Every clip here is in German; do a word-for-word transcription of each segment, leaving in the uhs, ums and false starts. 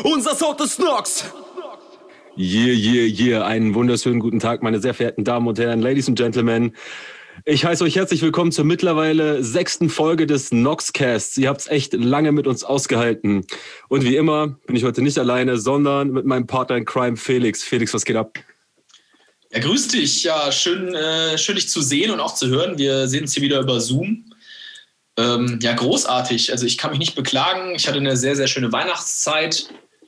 Unser Sound ist Nox! Yeah, yeah, yeah. Einen wunderschönen guten Tag, meine sehr verehrten Damen und Herren, Ladies and Gentlemen. Ich heiße euch herzlich willkommen zur mittlerweile sechsten Folge des Noxcasts. Ihr habt es echt lange mit uns ausgehalten. Und wie immer bin ich heute nicht alleine, sondern mit meinem Partner in Crime, Felix. Felix, was geht ab? Ja, grüß dich. Ja, schön, äh, schön dich zu sehen und auch zu hören. Wir sehen uns hier wieder über Zoom. Ähm, ja, großartig. Also ich kann mich nicht beklagen. Ich hatte eine sehr, sehr schöne Weihnachtszeit.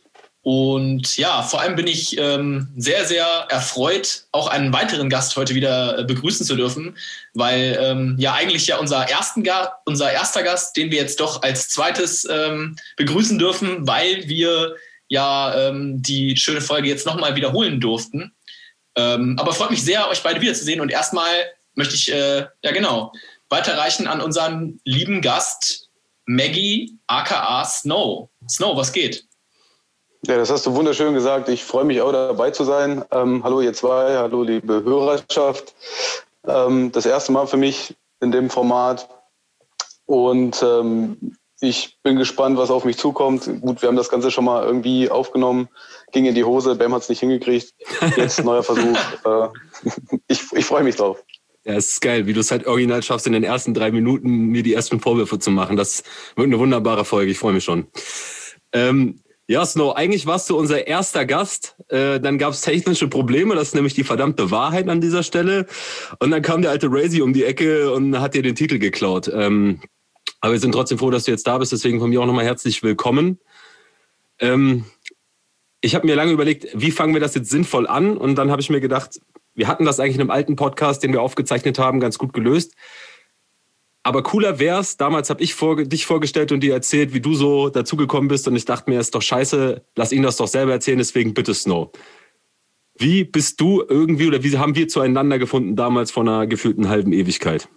Und ja, vor allem bin ich ähm, sehr, sehr erfreut, auch einen weiteren Gast heute wieder äh, begrüßen zu dürfen, weil ähm, ja eigentlich ja unser, ersten Ga- unser erster Gast, den wir jetzt doch als zweites ähm, begrüßen dürfen, weil wir ja ähm, die schöne Folge jetzt nochmal wiederholen durften. Ähm, aber freut mich sehr, euch beide wiederzusehen. Und erstmal möchte ich, äh, ja genau, weiterreichen an unseren lieben Gast Maggie, aka Snow. Snow, was geht? Ja, das hast du wunderschön gesagt. Ich freue mich auch dabei zu sein. Ähm, hallo ihr zwei, hallo liebe Hörerschaft. Ähm, das erste Mal für mich in dem Format. Und ähm, ich bin gespannt, was auf mich zukommt. Gut, wir haben das Ganze schon mal irgendwie aufgenommen. Ging in die Hose, Bam hat es nicht hingekriegt. Jetzt neuer Versuch. äh, ich ich freue mich drauf. Ja, es ist geil, wie du es halt original schaffst, in den ersten drei Minuten mir die ersten Vorwürfe zu machen. Das wird eine wunderbare Folge, ich freue mich schon. Ähm, ja, Snow, eigentlich warst du unser erster Gast. Äh, dann gab es technische Probleme, das ist nämlich die verdammte Wahrheit an dieser Stelle. Und dann kam der alte Razy um die Ecke und hat dir den Titel geklaut. Ähm, aber wir sind trotzdem froh, dass du jetzt da bist, deswegen von mir auch nochmal herzlich willkommen. Ähm, ich habe mir lange überlegt, wie fangen wir das jetzt sinnvoll an? Und dann habe ich mir gedacht, wir hatten das eigentlich in einem alten Podcast, den wir aufgezeichnet haben, ganz gut gelöst. Aber cooler wär's, damals habe ich vor, dich vorgestellt und dir erzählt, wie du so dazugekommen bist. Und ich dachte mir, ist doch scheiße, lass ihn das doch selber erzählen, deswegen bitte Snow. Wie bist du irgendwie oder wie haben wir zueinander gefunden damals vor einer gefühlten halben Ewigkeit?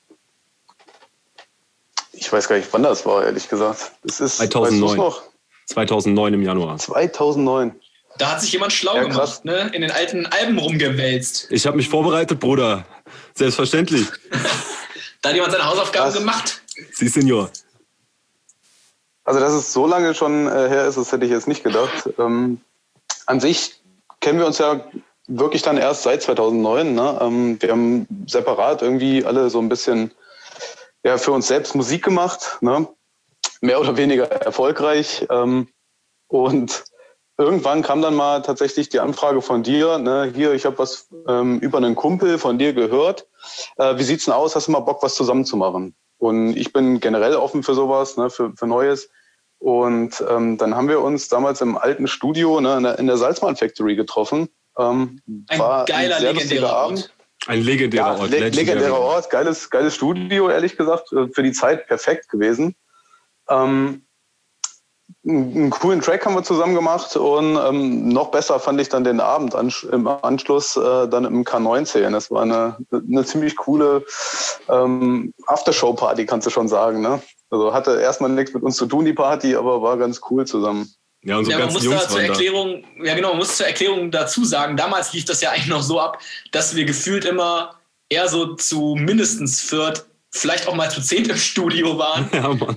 Ich weiß gar nicht, wann das war, ehrlich gesagt. Es ist zweitausendneun. Noch? zweitausendneun im Januar. zweitausendneun. Da hat sich jemand schlau ja, gemacht, ne? In den alten Alben rumgewälzt. Ich habe mich vorbereitet, Bruder. Selbstverständlich. Da hat jemand seine Hausaufgaben das, gemacht. Sie, Senior. Also, dass es so lange schon äh, her ist, das hätte ich jetzt nicht gedacht. Ähm, an sich kennen wir uns ja wirklich dann erst seit zweitausendneun. Ne? Ähm, wir haben separat irgendwie alle so ein bisschen ja, für uns selbst Musik gemacht. Ne? Mehr oder weniger erfolgreich. Ähm, und irgendwann kam dann mal tatsächlich die Anfrage von dir, ne, hier, ich habe was ähm, über einen Kumpel von dir gehört. Äh, wie sieht's denn aus? Hast du mal Bock, was zusammen zu machen? Und ich bin generell offen für sowas, ne, für, für Neues. Und ähm, dann haben wir uns damals im alten Studio, ne, in der, in der Salzmann Factory getroffen. Ähm, ein war geiler, ein sehr legendärer lustiger Ort. Abend. Ein legendärer ja, Ort. Le- legendärer Ort, geiles, geiles Studio, ehrlich gesagt, für die Zeit perfekt gewesen. Ähm, einen coolen Track haben wir zusammen gemacht und ähm, noch besser fand ich dann den Abend ansch- im Anschluss äh, dann im K neunzehn. Das war eine, eine ziemlich coole ähm, Aftershow-Party, kannst du schon sagen. Ne? Also hatte erstmal nichts mit uns zu tun, die Party, aber war ganz cool zusammen. Ja, und so ja, man ganz muss Jungs da zur waren Erklärung, da. ja genau, man muss zur Erklärung dazu sagen, damals lief das ja eigentlich noch so ab, dass wir gefühlt immer eher so zu mindestens viert, vielleicht auch mal zu zehnt im Studio waren. Ja, Mann.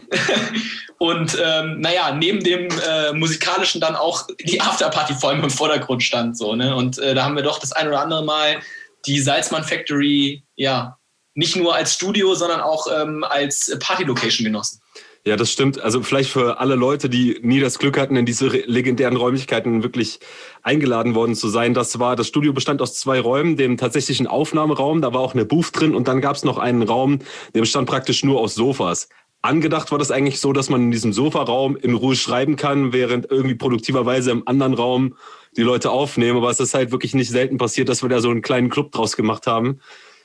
Und ähm, naja, neben dem äh, musikalischen dann auch die Afterparty vor allem im Vordergrund stand. So, ne? Und äh, da haben wir doch das ein oder andere Mal die Salzmann Factory ja nicht nur als Studio, sondern auch ähm, als Party-Location genossen. Ja, das stimmt. Also vielleicht für alle Leute, die nie das Glück hatten, in diese legendären Räumlichkeiten wirklich eingeladen worden zu sein. Das war, das Studio bestand aus zwei Räumen, dem tatsächlichen Aufnahmeraum, da war auch eine Booth drin und dann gab es noch einen Raum, der bestand praktisch nur aus Sofas. Angedacht war das eigentlich so, dass man in diesem Sofaraum in Ruhe schreiben kann, während irgendwie produktiverweise im anderen Raum die Leute aufnehmen. Aber es ist halt wirklich nicht selten passiert, dass wir da so einen kleinen Club draus gemacht haben.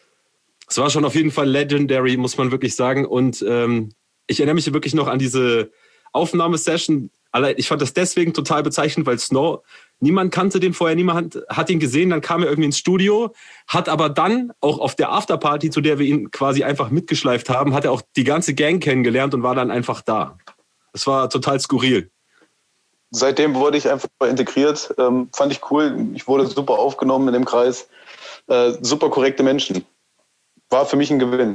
Es war schon auf jeden Fall legendary, muss man wirklich sagen. Und ähm, ich erinnere mich wirklich noch an diese Aufnahmesession. Ich fand das deswegen total bezeichnend, weil Snow, niemand kannte den vorher, niemand hat ihn gesehen. Dann kam er irgendwie ins Studio, hat aber dann auch auf der Afterparty, zu der wir ihn quasi einfach mitgeschleift haben, hat er auch die ganze Gang kennengelernt und war dann einfach da. Das war total skurril. Seitdem wurde ich einfach integriert. Ähm, fand ich cool. Ich wurde super aufgenommen in dem Kreis. Äh, super korrekte Menschen. War für mich ein Gewinn.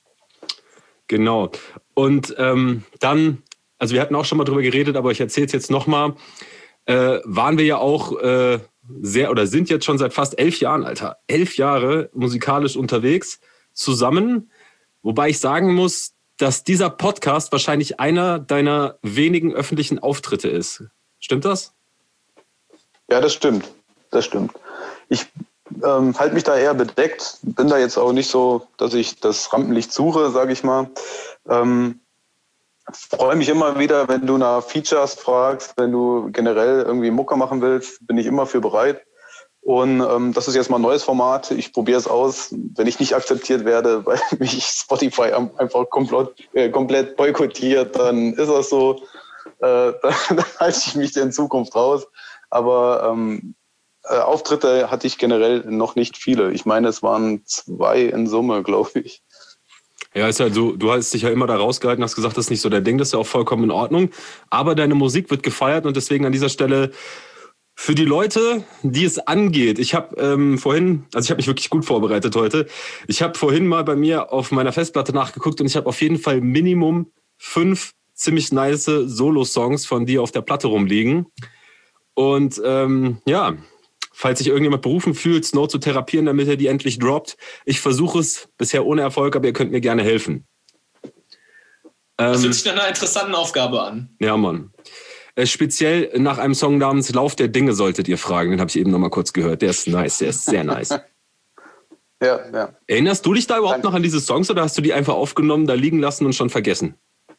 Genau. Und ähm, dann, also wir hatten auch schon mal drüber geredet, aber ich erzähle es jetzt nochmal. äh, waren wir ja auch äh, sehr oder sind jetzt schon seit fast elf Jahren, Alter, elf Jahre musikalisch unterwegs zusammen. Wobei ich sagen muss, dass dieser Podcast wahrscheinlich einer deiner wenigen öffentlichen Auftritte ist. Stimmt das? Ja, das stimmt. Das stimmt. Ich ähm, halte mich da eher bedeckt. Bin da jetzt auch nicht so, dass ich das Rampenlicht suche, sage ich mal. Ähm, freue mich immer wieder, wenn du nach Features fragst, wenn du generell irgendwie Mucke machen willst, bin ich immer für bereit. Und ähm, das ist jetzt mal ein neues Format. Ich probiere es aus. Wenn ich nicht akzeptiert werde, weil mich Spotify einfach komplett, äh, komplett boykottiert, dann ist das so. Äh, dann, dann halte ich mich in Zukunft raus. Aber ähm, äh, Auftritte hatte ich generell noch nicht viele. Ich meine, es waren zwei in Summe, glaube ich. Ja, ist halt so, du hast dich ja immer da rausgehalten, hast gesagt, das ist nicht so der Ding, das ist ja auch vollkommen in Ordnung. Aber deine Musik wird gefeiert und deswegen an dieser Stelle für die Leute, die es angeht. Ich habe ähm, vorhin, also ich habe mich wirklich gut vorbereitet heute. Ich habe vorhin mal bei mir auf meiner Festplatte nachgeguckt und ich habe auf jeden Fall Minimum fünf ziemlich nice Solo-Songs von dir auf der Platte rumliegen. Und ähm, ja, falls sich irgendjemand berufen fühlt, Snow zu therapieren, damit er die endlich droppt. Ich versuche es, bisher ohne Erfolg, aber ihr könnt mir gerne helfen. Das Ähm, hört sich nach einer interessanten Aufgabe an. Ja, Mann. Äh, speziell nach einem Song namens Lauf der Dinge solltet ihr fragen. Den habe ich eben noch mal kurz gehört. Der ist nice, der ist sehr nice. Ja, ja. Erinnerst du dich da überhaupt Danke. noch an diese Songs oder hast du die einfach aufgenommen, da liegen lassen und schon vergessen?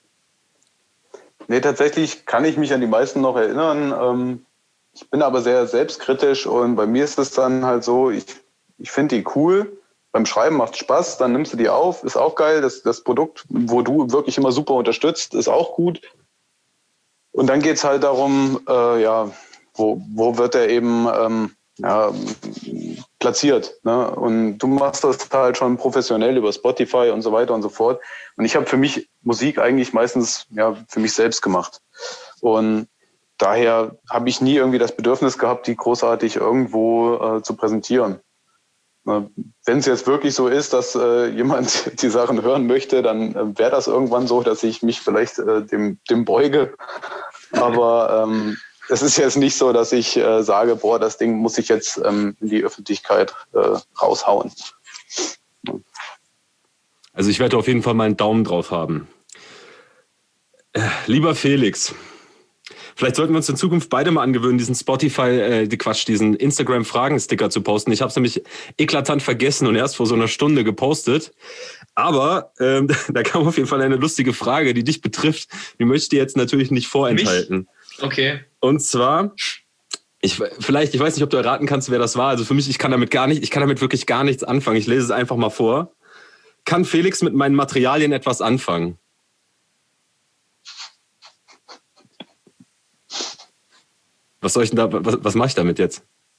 Nee, tatsächlich kann ich mich an die meisten noch erinnern. Ähm, ich bin aber sehr selbstkritisch und bei mir ist es dann halt so, ich, ich finde die cool. Beim Schreiben macht Spaß, dann nimmst du die auf, ist auch geil. Das, das Produkt, wo du wirklich immer super unterstützt, ist auch gut. Und dann geht's halt darum, äh, ja, wo, wo wird er eben ähm, ja, platziert. Ne? Und du machst das halt schon professionell über Spotify und so weiter und so fort. Und ich habe für mich Musik eigentlich meistens ja für mich selbst gemacht. Und daher habe ich nie irgendwie das Bedürfnis gehabt, die großartig irgendwo äh, zu präsentieren. Wenn es jetzt wirklich so ist, dass äh, jemand die Sachen hören möchte, dann äh, wäre das irgendwann so, dass ich mich vielleicht äh, dem, dem beuge. Aber ähm, es ist jetzt nicht so, dass ich äh, sage, boah, das Ding muss ich jetzt ähm, in die Öffentlichkeit äh, raushauen. Also ich werde auf jeden Fall mal einen Daumen drauf haben. Äh, lieber Felix, vielleicht sollten wir uns in Zukunft beide mal angewöhnen, diesen Spotify, äh, die Quatsch, diesen Instagram-Fragen-Sticker zu posten. Ich habe es nämlich eklatant vergessen und erst vor so einer Stunde gepostet. Aber ähm, da kam auf jeden Fall eine lustige Frage, die dich betrifft. Die möchte ich dir jetzt natürlich nicht vorenthalten. Mich? Okay. Und zwar, ich vielleicht, ich weiß nicht, ob du erraten kannst, wer das war. Also für mich, ich kann damit gar nicht, ich kann damit wirklich gar nichts anfangen. Ich lese es einfach mal vor. Kann Felix mit meinen Materialien etwas anfangen? Was soll ich denn da, was, was mache ich damit jetzt?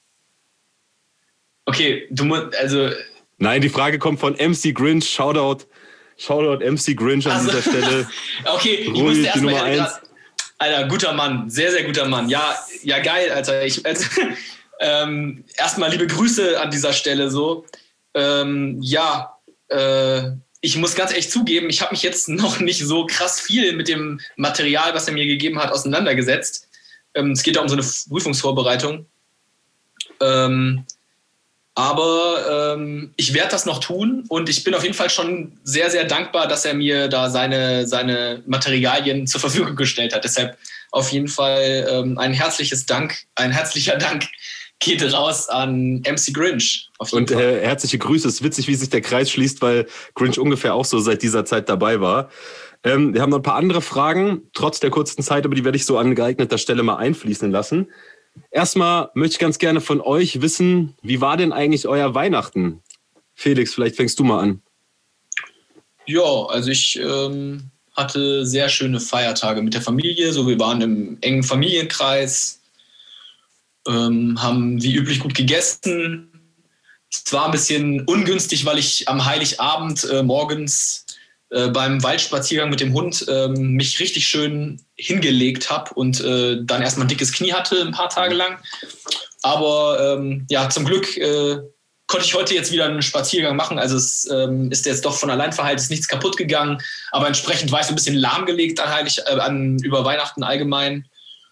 Okay, du musst, also... Nein, die Frage kommt von M C Grinch. Shoutout, Shoutout M C Grinch an also, dieser Stelle. Okay, ich Ruhig, musste die erstmal... Nummer eins. Alter, guter Mann, sehr, sehr guter Mann. Ja, ja geil, Alter. Ich, also, ähm, erstmal liebe Grüße an dieser Stelle so. Ähm, ja, äh, ich muss ganz ehrlich zugeben, ich habe mich jetzt noch nicht so krass viel mit dem Material, was er mir gegeben hat, auseinandergesetzt. Ähm, es geht da um so eine Prüfungsvorbereitung. Ähm, aber ähm, ich werde das noch tun und ich bin auf jeden Fall schon sehr, sehr dankbar, dass er mir da seine, seine Materialien zur Verfügung gestellt hat. Deshalb auf jeden Fall ähm, ein herzliches Dank, ein herzlicher Dank geht raus an M C Grinch. Auf jeden Und Fall. äh, herzliche Grüße. Es ist witzig, wie sich der Kreis schließt, weil Grinch ungefähr auch so seit dieser Zeit dabei war. Ähm, wir haben noch ein paar andere Fragen, trotz der kurzen Zeit, aber die werde ich so an geeigneter Stelle mal einfließen lassen. Erstmal möchte ich ganz gerne von euch wissen, wie war denn eigentlich euer Weihnachten? Felix, vielleicht fängst du mal an. Ja, also ich ähm, hatte sehr schöne Feiertage mit der Familie. So, wir waren im engen Familienkreis, ähm, haben wie üblich gut gegessen. Es war ein bisschen ungünstig, weil ich am Heiligabend äh, morgens äh, beim Waldspaziergang mit dem Hund äh, mich richtig schön hingelegt habe und äh, dann erstmal ein dickes Knie hatte, ein paar Tage lang. Aber ähm, ja, zum Glück äh, konnte ich heute jetzt wieder einen Spaziergang machen. Also es ähm, ist jetzt doch von allein verheilt, ist nichts kaputt gegangen. Aber entsprechend war ich so ein bisschen lahmgelegt an, Heilig, äh, an über Weihnachten allgemein.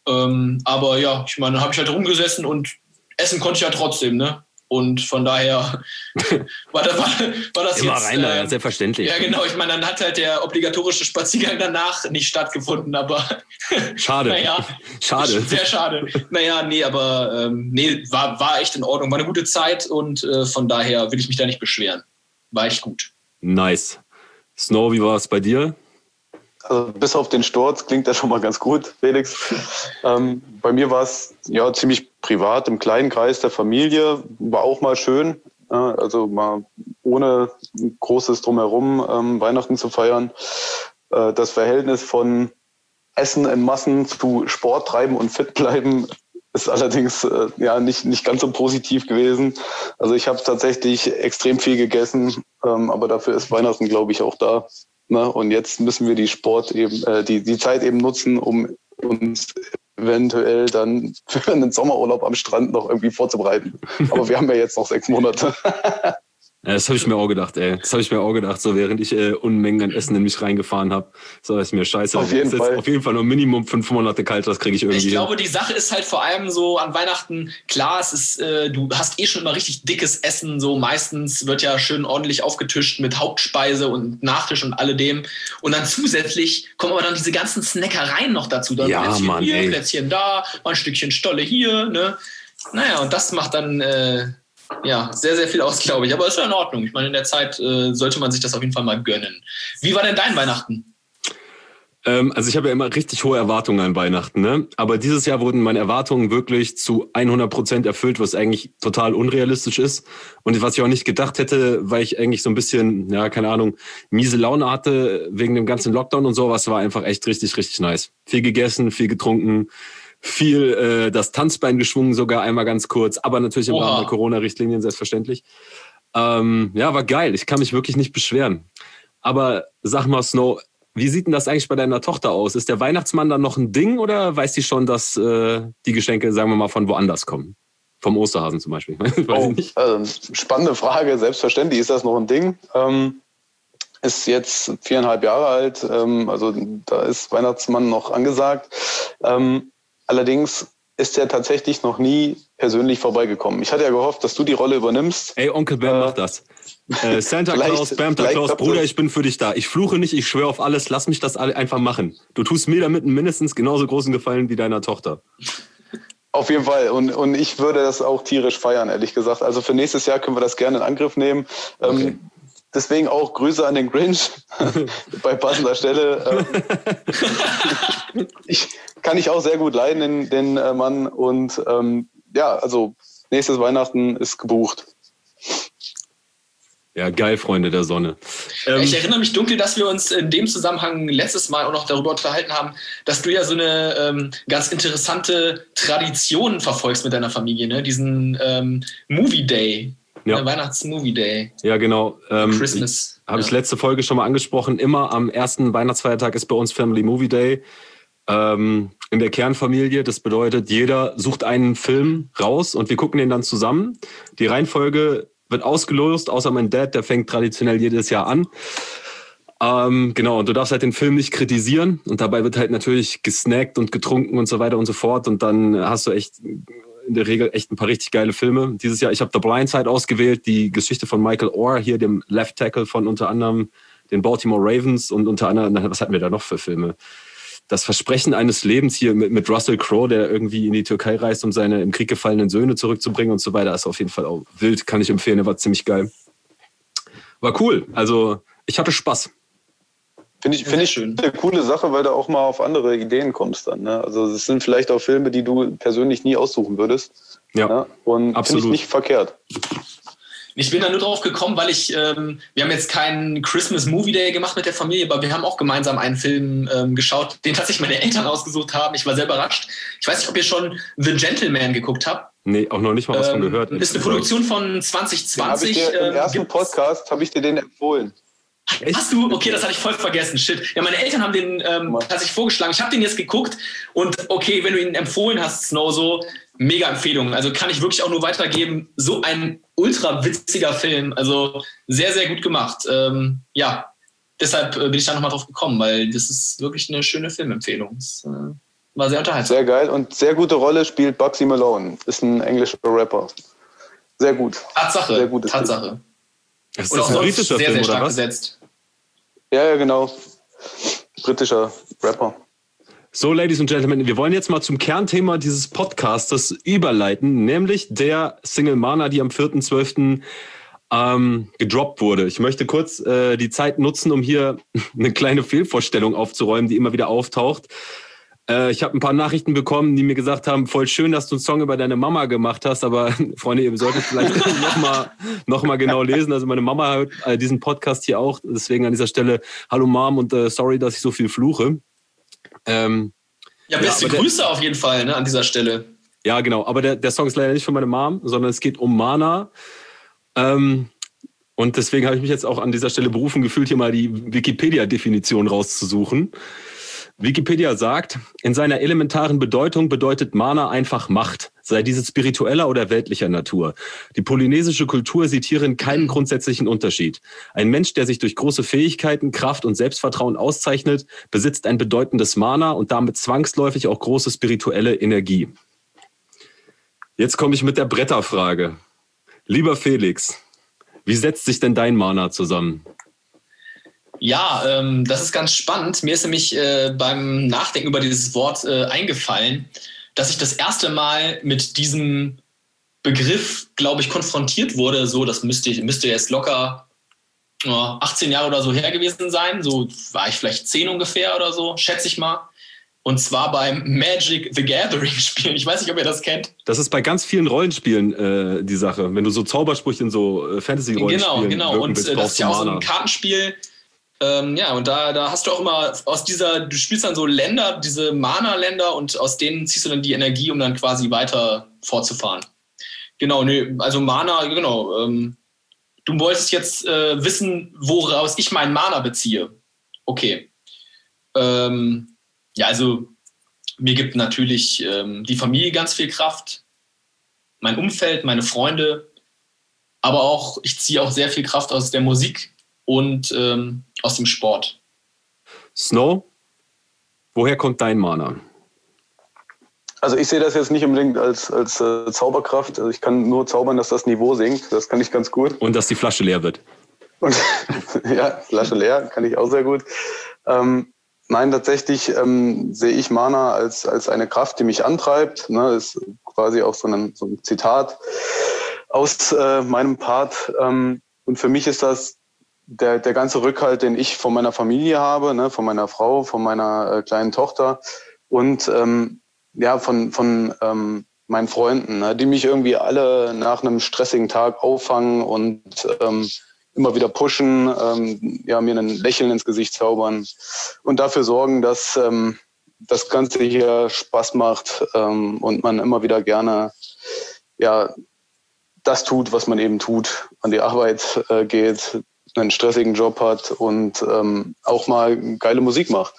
Ähm, aber ja, ich meine, dann habe ich halt rumgesessen und essen konnte ich ja trotzdem, ne? Und von daher war das, war, war das Immer jetzt... rein, äh, ja, selbstverständlich. Ja, genau. Ich meine, dann hat halt der obligatorische Spaziergang danach nicht stattgefunden, aber... Schade. Naja, schade. Sehr schade. Naja, nee, aber ähm, nee, war, war echt in Ordnung. War eine gute Zeit und äh, von daher will ich mich da nicht beschweren. War echt gut. Nice. Snow, wie war es bei dir? Also bis auf den Sturz klingt das schon mal ganz gut, Felix. ähm, bei mir war es ja ziemlich privat im kleinen Kreis der Familie. War auch mal schön, äh, also mal ohne großes Drumherum ähm, Weihnachten zu feiern. Äh, das Verhältnis von Essen in Massen zu Sport treiben und fit bleiben ist allerdings äh, ja nicht, nicht ganz so positiv gewesen. Also ich habe tatsächlich extrem viel gegessen, ähm, aber dafür ist Weihnachten, glaube ich, auch da. Ne? Und jetzt müssen wir die Sport eben, äh, die, die Zeit eben nutzen, um uns eventuell dann für einen Sommerurlaub am Strand noch irgendwie vorzubereiten. Aber wir haben ja jetzt noch sechs Monate. Ja, das habe ich mir auch gedacht, ey. Das habe ich mir auch gedacht, so während ich äh, Unmengen an Essen in mich reingefahren habe. So ist mir scheiße. Auf jeden das ist Fall. Jetzt auf jeden Fall nur Minimum fünf Monate kalt, das kriege ich irgendwie Ich glaube, hin. die Sache ist halt vor allem so an Weihnachten, klar, es ist, äh, du hast eh schon immer richtig dickes Essen, so meistens wird ja schön ordentlich aufgetischt mit Hauptspeise und Nachtisch und alledem. Und dann zusätzlich kommen aber dann diese ganzen Snackereien noch dazu. Dann Ja, Plätzchen Mann, hier, ey. Plätzchen da, mal ein Stückchen Stolle hier, ne? Naja, und das macht dann äh, ja sehr, sehr viel aus, glaube ich. Aber ist ja in Ordnung. Ich meine, in der Zeit äh, sollte man sich das auf jeden Fall mal gönnen. Wie war denn dein Weihnachten? Ähm, also ich habe ja immer richtig hohe Erwartungen an Weihnachten, ne? Aber dieses Jahr wurden meine Erwartungen wirklich zu hundert Prozent erfüllt, was eigentlich total unrealistisch ist. Und was ich auch nicht gedacht hätte, weil ich eigentlich so ein bisschen, ja, keine Ahnung, miese Laune hatte wegen dem ganzen Lockdown und so, was war einfach echt richtig, richtig nice. Viel gegessen, viel getrunken, viel äh, das Tanzbein geschwungen sogar einmal ganz kurz, aber natürlich im Oha. Rahmen der Corona-Richtlinien selbstverständlich. Ähm, ja, war geil. Ich kann mich wirklich nicht beschweren. Aber sag mal, Snow, wie sieht denn das eigentlich bei deiner Tochter aus? Ist der Weihnachtsmann dann noch ein Ding oder weiß die schon, dass äh, die Geschenke, sagen wir mal, von woanders kommen? Vom Osterhasen zum Beispiel. Weiß Oh, ich nicht. äh, spannende Frage. Selbstverständlich ist das noch ein Ding. Ähm, ist jetzt viereinhalb Jahre alt. Ähm, also da ist Weihnachtsmann noch angesagt. Ähm, allerdings ist er tatsächlich noch nie persönlich vorbeigekommen. Ich hatte ja gehofft, dass du die Rolle übernimmst. Ey, Onkel Ben Äh, macht das. Äh, Santa vielleicht- Claus, Beamter vielleicht Claus, klappt Bruder, das. ich bin für dich da. Ich fluche nicht, ich schwöre auf alles, lass mich das alle einfach machen. Du tust mir damit einen mindestens genauso großen Gefallen wie deiner Tochter. Auf jeden Fall. Und, und ich würde das auch tierisch feiern, ehrlich gesagt. Also für nächstes Jahr können wir das gerne in Angriff nehmen. Okay. Ähm, deswegen auch Grüße an den Grinch bei passender Stelle. Ähm, ich kann ich auch sehr gut leiden, den, den äh, Mann. Und ähm, ja, also nächstes Weihnachten ist gebucht. Ja, geil, Freunde der Sonne. Ähm, Ich erinnere mich dunkel, dass wir uns in dem Zusammenhang letztes Mal auch noch darüber unterhalten haben, dass du ja so eine ähm, ganz interessante Tradition verfolgst mit deiner Familie, ne? Diesen ähm, Movie Day, Ja. ne? Weihnachts-Movie Day, ja, genau. Ähm, Christmas. Habe ja. ich letzte Folge schon mal angesprochen. Immer am ersten Weihnachtsfeiertag ist bei uns Family Movie Day. Ähm, in der Kernfamilie. Das bedeutet, jeder sucht einen Film raus und wir gucken den dann zusammen. Die Reihenfolge wird ausgelost, außer mein Dad, der fängt traditionell jedes Jahr an. Ähm, genau, und du darfst halt den Film nicht kritisieren. Und dabei wird halt natürlich gesnackt und getrunken und so weiter und so fort. Und dann hast du echt in der Regel echt ein paar richtig geile Filme. Dieses Jahr, ich habe The Blind Side ausgewählt, die Geschichte von Michael Orr, hier dem Left Tackle von unter anderem den Baltimore Ravens und unter anderem, was hatten wir da noch für Filme? Das Versprechen eines Lebens hier mit, mit Russell Crowe, der irgendwie in die Türkei reist, um seine im Krieg gefallenen Söhne zurückzubringen und so weiter, ist auf jeden Fall auch wild, kann ich empfehlen, der war ziemlich geil. War cool, also ich hatte Spaß. Finde ich, find ich schön. eine coole Sache, weil du auch mal auf andere Ideen kommst dann. Ne? Also es sind vielleicht auch Filme, die du persönlich nie aussuchen würdest. Ja, Ne? Und finde absolut. ich nicht verkehrt. Ich bin da nur drauf gekommen, weil ich, ähm, wir haben jetzt keinen Christmas Movie Day gemacht mit der Familie, aber wir haben auch gemeinsam einen Film ähm, geschaut, den tatsächlich meine Eltern ausgesucht haben. Ich war sehr überrascht. Ich weiß nicht, ob ihr schon The Gentleman geguckt habt. Nee, auch noch nicht mal was von Ähm, gehört. ist eine Produktion von zwanzig Den habe ich zwanzig. dir im ähm, ersten gibt's- Podcast habe ich dir den empfohlen. Hast du? Okay, das hatte ich voll vergessen. Shit. Ja, meine Eltern haben den ähm, tatsächlich vorgeschlagen. Ich habe den jetzt geguckt und okay, wenn du ihn empfohlen hast, Snow, so mega Empfehlung. Also kann ich wirklich auch nur weitergeben. So ein ultra witziger Film. Also sehr, sehr gut gemacht. Ähm, ja, deshalb äh, bin ich da nochmal drauf gekommen, weil das ist wirklich eine schöne Filmempfehlung. Das, äh, War sehr unterhaltsam. Sehr geil und sehr gute Rolle spielt Bugsy Malone. Ist ein englischer Rapper. Sehr gut. Tatsache. Sehr gutes Tatsache. Ist Und das auch ein sonst britischer sehr, Film sehr oder stark was? besetzt. Ja, ja, genau. Britischer Rapper. So, Ladies and Gentlemen, wir wollen jetzt mal zum Kernthema dieses Podcastes überleiten, nämlich der Single Mana, die am vierten zwölften ähm, gedroppt wurde. Ich möchte kurz äh, die Zeit nutzen, um hier eine kleine Fehlvorstellung aufzuräumen, die immer wieder auftaucht. Äh, ich habe ein paar Nachrichten bekommen, die mir gesagt haben, voll schön, dass du einen Song über deine Mama gemacht hast, aber Freunde, ihr solltet vielleicht nochmal noch mal genau lesen. Also meine Mama hört äh, diesen Podcast hier auch, deswegen an dieser Stelle, hallo Mom und äh, sorry, dass ich so viel fluche. Ähm, ja, beste ja, Grüße der, auf jeden Fall, ne, an dieser Stelle. Ja, genau. Aber der, der Song ist leider nicht von meiner Mom, sondern es geht um Mana. Ähm, und deswegen habe ich mich jetzt auch an dieser Stelle berufen gefühlt, hier mal die Wikipedia-Definition rauszusuchen. Wikipedia sagt, in seiner elementaren Bedeutung bedeutet Mana einfach Macht, sei diese spiritueller oder weltlicher Natur. Die polynesische Kultur sieht hierin keinen grundsätzlichen Unterschied. Ein Mensch, der sich durch große Fähigkeiten, Kraft und Selbstvertrauen auszeichnet, besitzt ein bedeutendes Mana und damit zwangsläufig auch große spirituelle Energie. Jetzt komme ich mit der Bretterfrage. Lieber Felix, wie setzt sich denn dein Mana zusammen? Ja, ähm, das ist ganz spannend. Mir ist nämlich äh, beim Nachdenken über dieses Wort äh, eingefallen, dass ich das erste Mal mit diesem Begriff, glaube ich, konfrontiert wurde. So, das müsste, müsste jetzt locker äh, achtzehn Jahre oder so her gewesen sein. So war ich vielleicht zehn ungefähr oder so, schätze ich mal. Und zwar beim Magic the Gathering Spielen. Ich weiß nicht, ob ihr das kennt. Das ist bei ganz vielen Rollenspielen äh, die Sache. Wenn du so Zaubersprüche in so äh, Fantasy-Rollenspielen Genau, genau. Und willst, äh, das ist ja auch so Mana. ein Kartenspiel. Ähm, ja, und da, da hast du auch immer aus dieser, du spielst dann so Länder, diese Mana-Länder und aus denen ziehst du dann die Energie, um dann quasi weiter fortzufahren. Genau, nee, also Mana, genau. Ähm, du wolltest jetzt äh, wissen, woraus ich meinen Mana beziehe. Okay. Ähm, ja, also mir gibt natürlich ähm, die Familie ganz viel Kraft, mein Umfeld, meine Freunde, aber auch, ich ziehe auch sehr viel Kraft aus der Musik und ähm, aus dem Sport. Snow, woher kommt dein Mana? Also ich sehe das jetzt nicht unbedingt als, als äh, Zauberkraft. Also ich kann nur zaubern, dass das Niveau sinkt. Das kann ich ganz gut. Und dass die Flasche leer wird. Und ja, Flasche leer, kann ich auch sehr gut. Ähm, nein, tatsächlich ähm, sehe ich Mana als, als eine Kraft, die mich antreibt. Ne, ist quasi auch so ein, so ein Zitat aus äh, meinem Part. Ähm, und für mich ist das Der, der ganze Rückhalt, den ich von meiner Familie habe, ne, von meiner Frau, von meiner äh, kleinen Tochter und ähm, ja, von, von ähm, meinen Freunden, ne, die mich irgendwie alle nach einem stressigen Tag auffangen und ähm, immer wieder pushen, ähm, ja, mir ein Lächeln ins Gesicht zaubern und dafür sorgen, dass ähm, das Ganze hier Spaß macht ähm, und man immer wieder gerne ja das tut, was man eben tut, an die Arbeit äh, geht, einen stressigen Job hat und ähm, auch mal geile Musik macht.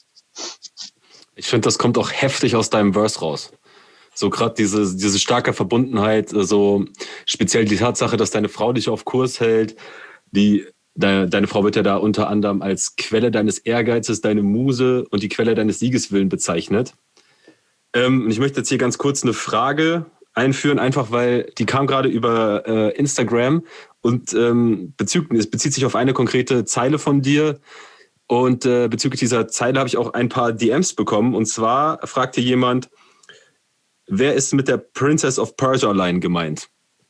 Ich finde, das kommt auch heftig aus deinem Verse raus. So gerade diese, diese starke Verbundenheit, so speziell die Tatsache, dass deine Frau dich auf Kurs hält. Die, de, deine Frau wird ja da unter anderem als Quelle deines Ehrgeizes, deine Muse und die Quelle deines Siegeswillen bezeichnet. Ähm, und ich möchte jetzt hier ganz kurz eine Frage einführen, einfach weil die kam gerade über äh, Instagram und ähm, bezüglich, es bezieht sich auf eine konkrete Zeile von dir. Und äh, bezüglich dieser Zeile habe ich auch ein paar D Ms bekommen. Und zwar fragte jemand, wer ist mit der Princess of Persia Line gemeint?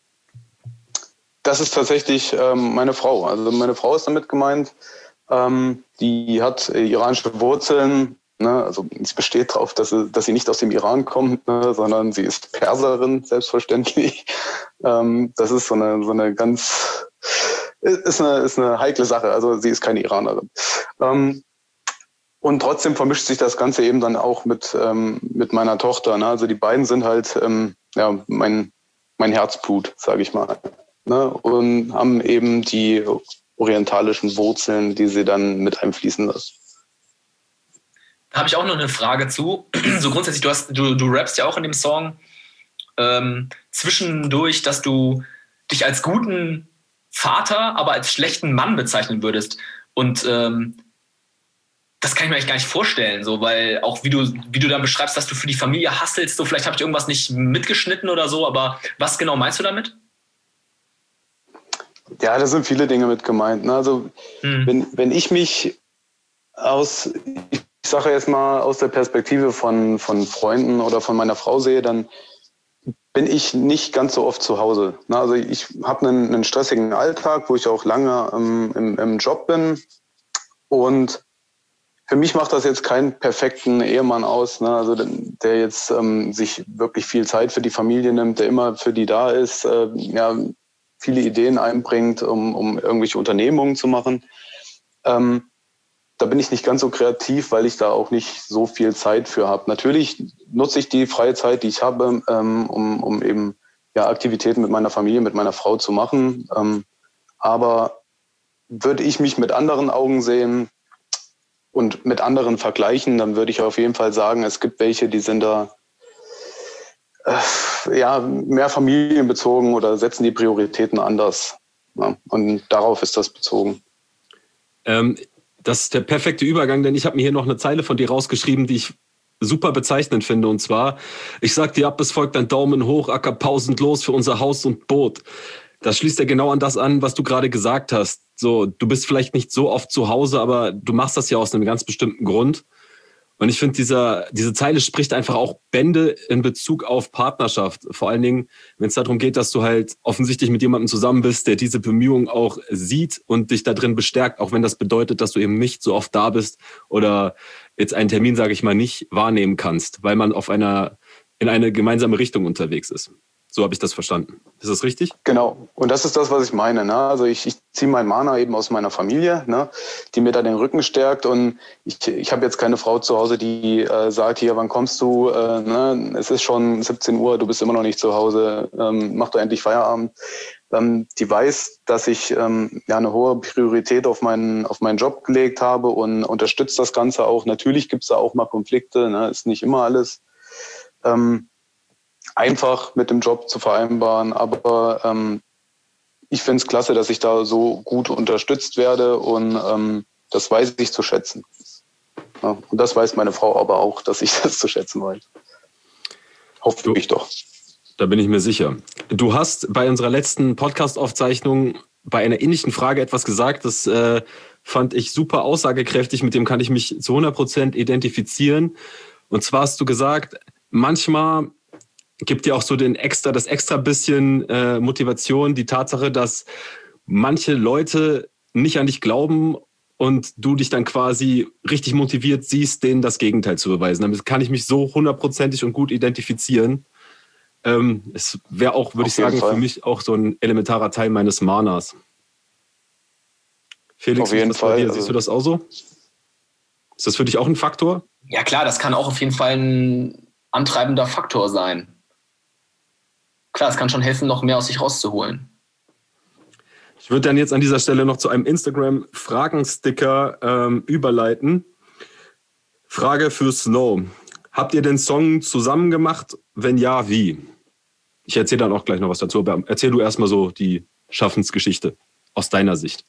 Das ist tatsächlich ähm, meine Frau. Also meine Frau ist damit gemeint. Ähm, die hat äh, iranische Wurzeln. Ne? Also sie besteht darauf, dass sie, dass sie nicht aus dem Iran kommt, ne? Sondern sie ist Perserin, selbstverständlich. Ähm, das ist so eine, so eine ganz... Ist eine, ist eine heikle Sache. Also sie ist keine Iranerin. Ähm, und trotzdem vermischt sich das Ganze eben dann auch mit, ähm, mit meiner Tochter. Ne? Also die beiden sind halt ähm, ja, mein, mein Herzblut, sage ich mal. Ne? Und haben eben die orientalischen Wurzeln, die sie dann mit einfließen lassen. Da habe ich auch noch eine Frage zu. So grundsätzlich, du, hast, du, du rappst ja auch in dem Song ähm, zwischendurch, dass du dich als guten Vater, aber als schlechten Mann bezeichnen würdest. Und ähm, das kann ich mir eigentlich gar nicht vorstellen, so, weil auch wie du, wie du da beschreibst, dass du für die Familie hustelst, so vielleicht habe ich irgendwas nicht mitgeschnitten oder so, aber was genau meinst du damit? Ja, da sind viele Dinge mit gemeint. Ne? Also hm. wenn, wenn ich mich aus, ich sage jetzt mal aus der Perspektive von, von Freunden oder von meiner Frau sehe, dann bin ich nicht ganz so oft zu Hause. Ne? Also ich habe einen, einen stressigen Alltag, wo ich auch lange ähm, im, im Job bin, und für mich macht das jetzt keinen perfekten Ehemann aus, ne? Also der jetzt ähm, sich wirklich viel Zeit für die Familie nimmt, der immer für die da ist, äh, ja, viele Ideen einbringt, um, um irgendwelche Unternehmungen zu machen. Ähm, da bin ich nicht ganz so kreativ, weil ich da auch nicht so viel Zeit für habe. Natürlich nutze ich die freie Zeit, die ich habe, ähm, um, um eben ja, Aktivitäten mit meiner Familie, mit meiner Frau zu machen. Ähm, aber würde ich mich mit anderen Augen sehen und mit anderen vergleichen, dann würde ich auf jeden Fall sagen, es gibt welche, die sind da äh, ja, mehr familienbezogen oder setzen die Prioritäten anders. Ja, und darauf ist das bezogen. Ähm, das ist der perfekte Übergang, denn ich habe mir hier noch eine Zeile von dir rausgeschrieben, die ich super bezeichnend finde. Und zwar, ich sag dir ab, es folgt ein Daumen hoch, Acker pausenlos für unser Haus und Boot. Das schließt ja genau an das an, was du gerade gesagt hast. So, du bist vielleicht nicht so oft zu Hause, aber du machst das ja aus einem ganz bestimmten Grund. Und ich finde, dieser, diese Zeile spricht einfach auch Bände in Bezug auf Partnerschaft. Vor allen Dingen, wenn es darum geht, dass du halt offensichtlich mit jemandem zusammen bist, der diese Bemühungen auch sieht und dich da drin bestärkt, auch wenn das bedeutet, dass du eben nicht so oft da bist oder jetzt einen Termin, sage ich mal, nicht wahrnehmen kannst, weil man auf einer, in eine gemeinsame Richtung unterwegs ist. So habe ich das verstanden. Ist das richtig? Genau. Und das ist das, was ich meine. Ne? Also ich, ich ziehe meinen Mana eben aus meiner Familie, ne? Die mir da den Rücken stärkt. Und ich, ich habe jetzt keine Frau zu Hause, die äh, sagt, hier, wann kommst du? Äh, ne? Es ist schon siebzehn Uhr, du bist immer noch nicht zu Hause. Ähm, mach doch endlich Feierabend. Ähm, die weiß, dass ich ähm, ja eine hohe Priorität auf meinen, auf meinen Job gelegt habe und unterstützt das Ganze auch. Natürlich gibt es da auch mal Konflikte. Ne? Ist nicht immer alles Ähm, einfach mit dem Job zu vereinbaren, aber ähm, ich finde es klasse, dass ich da so gut unterstützt werde und ähm, das weiß ich zu schätzen. Ja, und das weiß meine Frau aber auch, dass ich das zu schätzen weiß. Hoffe ich doch. Da bin ich mir sicher. Du hast bei unserer letzten Podcast-Aufzeichnung bei einer ähnlichen Frage etwas gesagt, das äh, fand ich super aussagekräftig, mit dem kann ich mich zu hundert Prozent identifizieren. Und zwar hast du gesagt, manchmal gibt dir auch so den extra, das extra bisschen äh, Motivation, die Tatsache, dass manche Leute nicht an dich glauben und du dich dann quasi richtig motiviert siehst, denen das Gegenteil zu beweisen. Damit kann ich mich so hundertprozentig und gut identifizieren. Ähm, es wäre auch, würde ich sagen, Fall. für mich auch so ein elementarer Teil meines Manas. Felix, auf jeden Fall. Also, siehst du das auch so? Ist das für dich auch ein Faktor? Ja klar, das kann auch auf jeden Fall ein antreibender Faktor sein. Klar, es kann schon helfen, noch mehr aus sich rauszuholen. Ich würde dann jetzt an dieser Stelle noch zu einem Instagram-Fragensticker ähm, überleiten. Frage für Snow. Habt ihr den Song zusammen gemacht? Wenn ja, wie? Ich erzähle dann auch gleich noch was dazu, aber erzähl du erstmal so die Schaffensgeschichte aus deiner Sicht.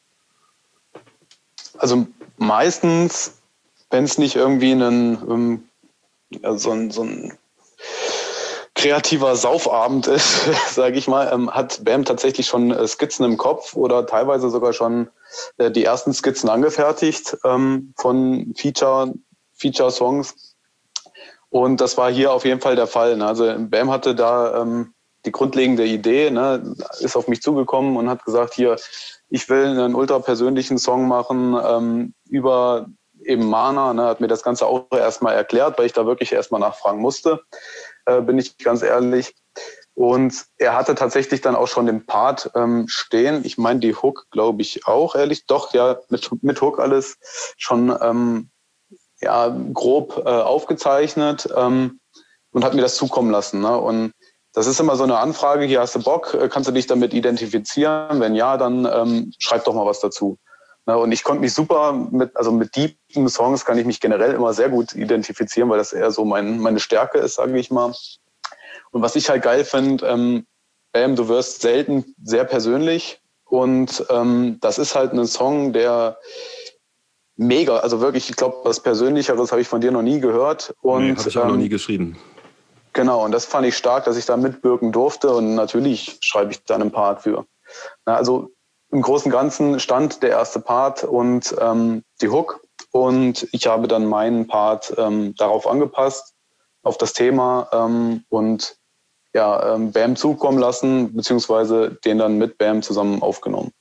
Also meistens, wenn es nicht irgendwie einen, ähm, ja, so ein, so ein kreativer Saufabend ist, sage ich mal, ähm, hat Bam tatsächlich schon äh, Skizzen im Kopf oder teilweise sogar schon äh, die ersten Skizzen angefertigt ähm, von Feature, Feature-Songs. Und das war hier auf jeden Fall der Fall. Ne? Also Bam hatte da ähm, die grundlegende Idee, ne? Ist auf mich zugekommen und hat gesagt, hier, ich will einen ultra persönlichen Song machen ähm, über eben Mana. Ne? Hat mir das Ganze auch erstmal erklärt, weil ich da wirklich erstmal nachfragen musste. Äh, bin ich ganz ehrlich. Und er hatte tatsächlich dann auch schon den Part ähm, stehen. Ich meine, die Hook, glaube ich, auch, ehrlich. Doch, ja, mit, mit Hook alles schon ähm, ja, grob äh, aufgezeichnet ähm, und hat mir das zukommen lassen. Ne? Und das ist immer so eine Anfrage, hier hast du Bock, kannst du dich damit identifizieren? Wenn ja, dann ähm, schreib doch mal was dazu. Ne? Und ich konnte mich super mit, also mit deepen Songs kann ich mich generell immer sehr gut identifizieren, weil das eher so mein, meine Stärke ist, sage ich mal. Und was ich halt geil finde, ähm, Bam, du wirst selten sehr persönlich und ähm, das ist halt ein Song, der mega, also wirklich, ich glaube, was Persönlicheres habe ich von dir noch nie gehört. Und nee, habe ich auch ähm, noch nie geschrieben. Genau, und das fand ich stark, dass ich da mitwirken durfte und natürlich schreibe ich da einen Part für. Na, also im Großen und Ganzen stand der erste Part und ähm, die Hook und ich habe dann meinen Part ähm, darauf angepasst, auf das Thema ähm, und ja, ähm, Bam zukommen lassen, beziehungsweise den dann mit Bam zusammen aufgenommen.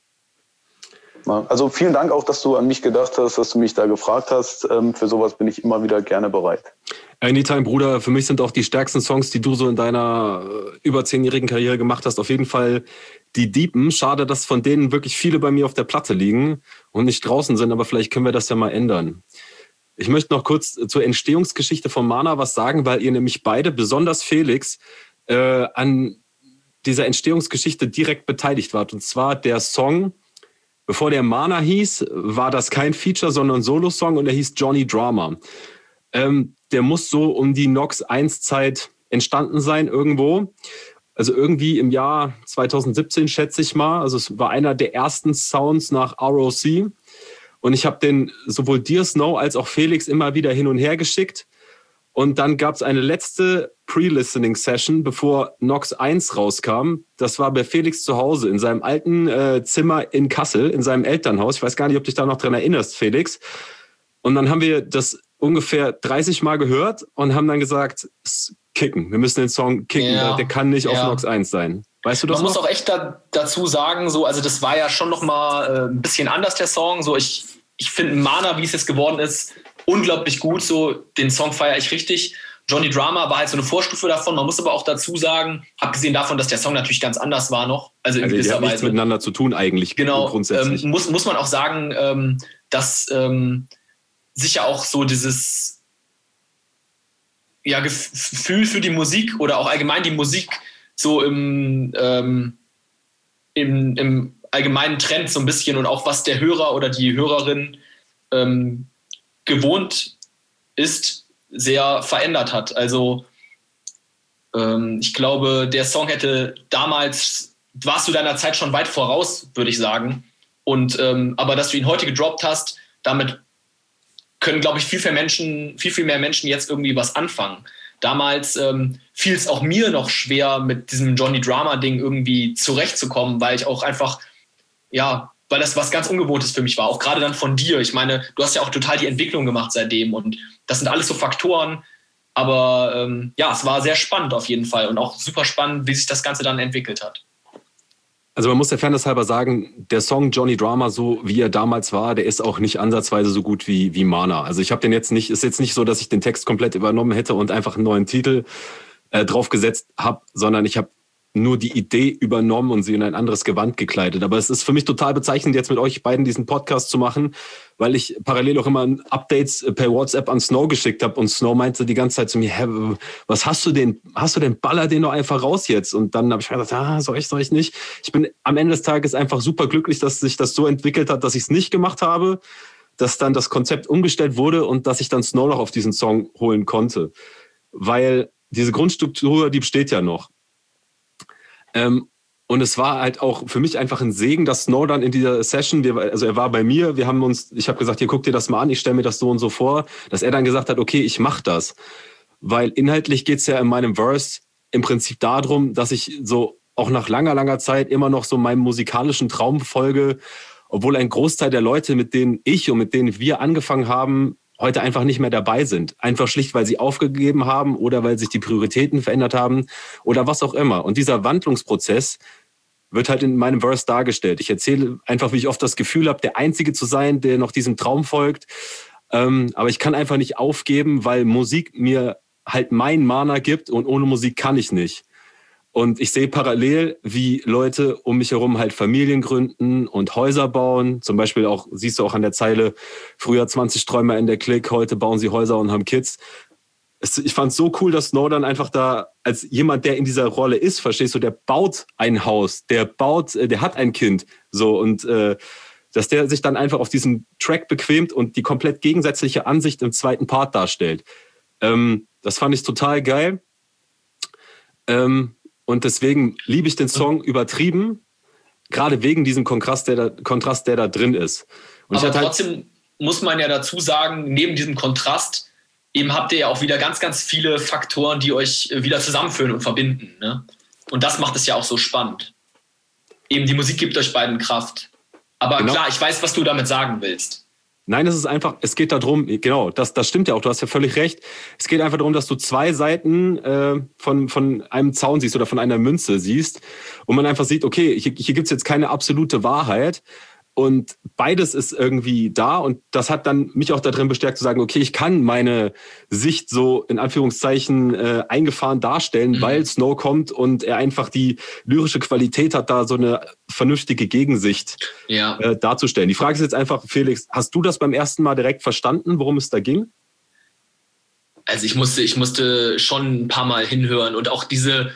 Na, also vielen Dank auch, dass du an mich gedacht hast, dass du mich da gefragt hast. Ähm, für sowas bin ich immer wieder gerne bereit. Anytime, Bruder. Für mich sind auch die stärksten Songs, die du so in deiner äh, über zehnjährigen Karriere gemacht hast, auf jeden Fall die Deepen. Schade, dass von denen wirklich viele bei mir auf der Platte liegen und nicht draußen sind, aber vielleicht können wir das ja mal ändern. Ich möchte noch kurz zur Entstehungsgeschichte von Mana was sagen, weil ihr nämlich beide, besonders Felix, äh, an dieser Entstehungsgeschichte direkt beteiligt wart. Und zwar der Song, bevor der Mana hieß, war das kein Feature, sondern ein Solo-Song und er hieß Johnny Drama. Ähm, der muss so um die Nox eins Zeit entstanden sein irgendwo. Also irgendwie im Jahr zwanzig siebzehn, schätze ich mal. Also es war einer der ersten Sounds nach R O C. Und ich habe den sowohl dir, Snow, als auch Felix immer wieder hin und her geschickt. Und dann gab es eine letzte Pre-Listening-Session, bevor Nox eins rauskam. Das war bei Felix zu Hause, in seinem alten äh, Zimmer in Kassel, in seinem Elternhaus. Ich weiß gar nicht, ob du dich da noch dran erinnerst, Felix. Und dann haben wir das ungefähr dreißig Mal gehört und haben dann gesagt, kicken, wir müssen den Song kicken, ja, der kann nicht ja. auf Nox eins sein. Weißt du das Man noch? muss auch echt da, dazu sagen, so, also das war ja schon noch mal äh, ein bisschen anders, der Song. So, ich, ich finde Mana, wie es jetzt geworden ist, unglaublich gut. So, den Song feiere ich richtig. Johnny Drama war halt so eine Vorstufe davon. Man muss aber auch dazu sagen, abgesehen davon, dass der Song natürlich ganz anders war noch. Also in also gewisser die haben Weise. nichts miteinander zu tun eigentlich. Genau. Grundsätzlich. Ähm, muss, muss man auch sagen, ähm, dass ähm, sicher auch so dieses ja, Gefühl für die Musik oder auch allgemein die Musik so im, ähm, im, im allgemeinen Trend so ein bisschen und auch was der Hörer oder die Hörerin ähm, gewohnt ist, sehr verändert hat. Also ähm, ich glaube, der Song hätte damals, warst du deiner Zeit schon weit voraus, würde ich sagen. Und ähm, aber dass du ihn heute gedroppt hast, damit können, glaube ich, viel, viel, Menschen, viel, viel mehr Menschen jetzt irgendwie was anfangen. Damals ähm, fiel es auch mir noch schwer, mit diesem Johnny-Drama-Ding irgendwie zurechtzukommen, weil ich auch einfach, ja, weil das was ganz Ungewohntes für mich war. Auch gerade dann von dir. Ich meine, du hast ja auch total die Entwicklung gemacht seitdem und das sind alles so Faktoren. Aber ähm, ja, es war sehr spannend auf jeden Fall und auch super spannend, wie sich das Ganze dann entwickelt hat. Also man muss der Fairness halber sagen, der Song Johnny Drama, so wie er damals war, der ist auch nicht ansatzweise so gut wie, wie Mana. Also ich habe den jetzt nicht, ist jetzt nicht so, dass ich den Text komplett übernommen hätte und einfach einen neuen Titel äh, draufgesetzt habe, sondern ich habe nur die Idee übernommen und sie in ein anderes Gewand gekleidet. Aber es ist für mich total bezeichnend, jetzt mit euch beiden diesen Podcast zu machen, weil ich parallel auch immer Updates per WhatsApp an Snow geschickt habe und Snow meinte die ganze Zeit zu mir, hä, was hast du denn, hast du denn, baller den doch einfach raus jetzt? Und dann habe ich mir gedacht, ah, soll ich, soll ich nicht? Ich bin am Ende des Tages einfach super glücklich, dass sich das so entwickelt hat, dass ich es nicht gemacht habe, dass dann das Konzept umgestellt wurde und dass ich dann Snow noch auf diesen Song holen konnte. Weil diese Grundstruktur, die besteht ja noch. Ähm, und es war halt auch für mich einfach ein Segen, dass Snow dann in dieser Session, wir, also er war bei mir, wir haben uns, ich habe gesagt, hier guck dir das mal an, ich stelle mir das so und so vor, dass er dann gesagt hat, okay, ich mache das. Weil inhaltlich geht's ja in meinem Verse im Prinzip darum, dass ich so auch nach langer, langer Zeit immer noch so meinem musikalischen Traum folge, obwohl ein Großteil der Leute, mit denen ich und mit denen wir angefangen haben, heute einfach nicht mehr dabei sind. Einfach schlicht, weil sie aufgegeben haben oder weil sich die Prioritäten verändert haben oder was auch immer. Und dieser Wandlungsprozess wird halt in meinem Verse dargestellt. Ich erzähle einfach, wie ich oft das Gefühl habe, der Einzige zu sein, der noch diesem Traum folgt. Ähm, aber ich kann einfach nicht aufgeben, weil Musik mir halt mein Mana gibt und ohne Musik kann ich nicht. Und ich sehe parallel, wie Leute um mich herum halt Familien gründen und Häuser bauen. Zum Beispiel auch, siehst du auch an der Zeile, früher zwanzig Träumer in der Clique, heute bauen sie Häuser und haben Kids. Es, ich fand es so cool, dass Snow dann einfach da als jemand, der in dieser Rolle ist, verstehst du, der baut ein Haus, der baut, der hat ein Kind. So und äh, dass der sich dann einfach auf diesen Track bequemt und die komplett gegensätzliche Ansicht im zweiten Part darstellt. Ähm, das fand ich total geil. Ähm, Und deswegen liebe ich den Song übertrieben, gerade wegen diesem Kontrast, der da, Kontrast, der da drin ist. Und aber ich hatte trotzdem, muss man ja dazu sagen, neben diesem Kontrast, eben habt ihr ja auch wieder ganz, ganz viele Faktoren, die euch wieder zusammenführen und verbinden. Ne? Und das macht es ja auch so spannend. Eben die Musik gibt euch beiden Kraft. Aber genau. Klar, ich weiß, was du damit sagen willst. Nein, es ist einfach, es geht darum, genau, das, das stimmt ja auch, du hast ja völlig recht. Es geht einfach darum, dass du zwei Seiten äh, von, von einem Zaun siehst oder von einer Münze siehst und man einfach sieht, okay, hier, hier gibt es jetzt keine absolute Wahrheit. Und beides ist irgendwie da und das hat dann mich auch darin bestärkt zu sagen, okay, ich kann meine Sicht so in Anführungszeichen äh, eingefahren darstellen, mhm. weil Snow kommt und er einfach die lyrische Qualität hat, da so eine vernünftige Gegensicht ja. äh, darzustellen. Die Frage ist jetzt einfach, Felix, hast du das beim ersten Mal direkt verstanden, worum es da ging? Also ich musste, ich musste schon ein paar Mal hinhören und auch diese,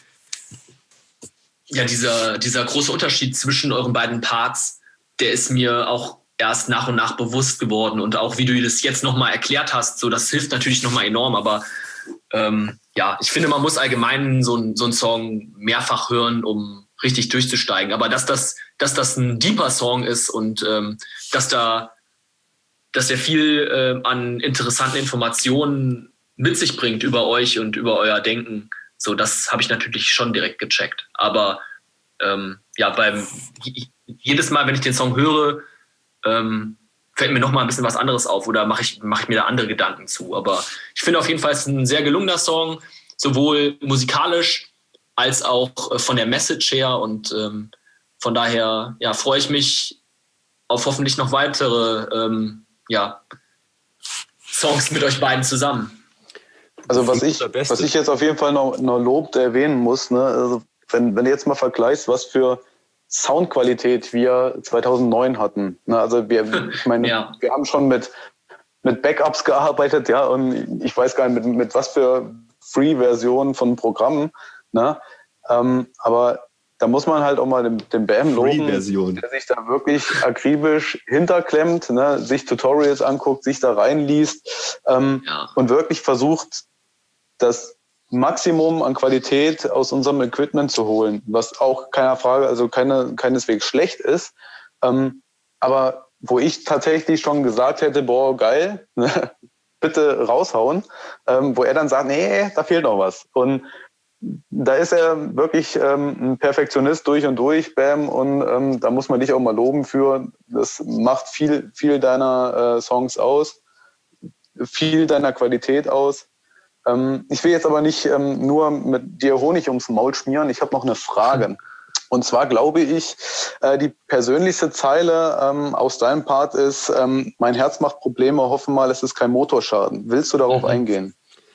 ja, dieser, dieser große Unterschied zwischen euren beiden Parts, der ist mir auch erst nach und nach bewusst geworden und auch wie du das jetzt nochmal erklärt hast, so das hilft natürlich nochmal enorm, aber ähm, ja, ich finde, man muss allgemein so, ein, so einen Song mehrfach hören, um richtig durchzusteigen, aber dass das, dass das ein deeper Song ist und ähm, dass da dass der viel äh, an interessanten Informationen mit sich bringt über euch und über euer Denken, so das habe ich natürlich schon direkt gecheckt, aber ähm, ja, beim jedes Mal, wenn ich den Song höre, ähm, fällt mir noch mal ein bisschen was anderes auf oder mache ich, mach ich mir da andere Gedanken zu. Aber ich finde auf jeden Fall, es ist ein sehr gelungener Song, sowohl musikalisch als auch von der Message her. Und ähm, von daher ja, freue ich mich auf hoffentlich noch weitere ähm, ja, Songs mit euch beiden zusammen. Also was ich, was ich jetzt auf jeden Fall noch, noch lobt erwähnen muss, ne, also wenn, wenn du jetzt mal vergleichst, was für Soundqualität wir zweitausendneun hatten. Also wir, ich meine, ja. wir haben schon mit, mit Backups gearbeitet, ja, und ich weiß gar nicht, mit, mit was für Free-Versionen von Programmen, ne? Ähm, aber da muss man halt auch mal den, den Bam loben, der sich da wirklich akribisch hinterklemmt, ne? Sich Tutorials anguckt, sich da reinliest ähm, ja. und wirklich versucht, das Maximum an Qualität aus unserem Equipment zu holen, was auch keiner Frage, also keine, keineswegs schlecht ist. Ähm, aber wo ich tatsächlich schon gesagt hätte, boah, geil, ne, bitte raushauen, ähm, wo er dann sagt, nee, da fehlt noch was. Und da ist er wirklich ähm, ein Perfektionist durch und durch, Bam, und ähm, da muss man dich auch mal loben für. Das macht viel, viel deiner äh, Songs aus, viel deiner Qualität aus. Ich will jetzt aber nicht ähm, nur mit dir Honig ums Maul schmieren. Ich habe noch eine Frage. Und zwar glaube ich, äh, die persönlichste Zeile ähm, aus deinem Part ist, ähm, mein Herz macht Probleme, hoffe mal, es ist kein Motorschaden. Willst du darauf mhm. eingehen?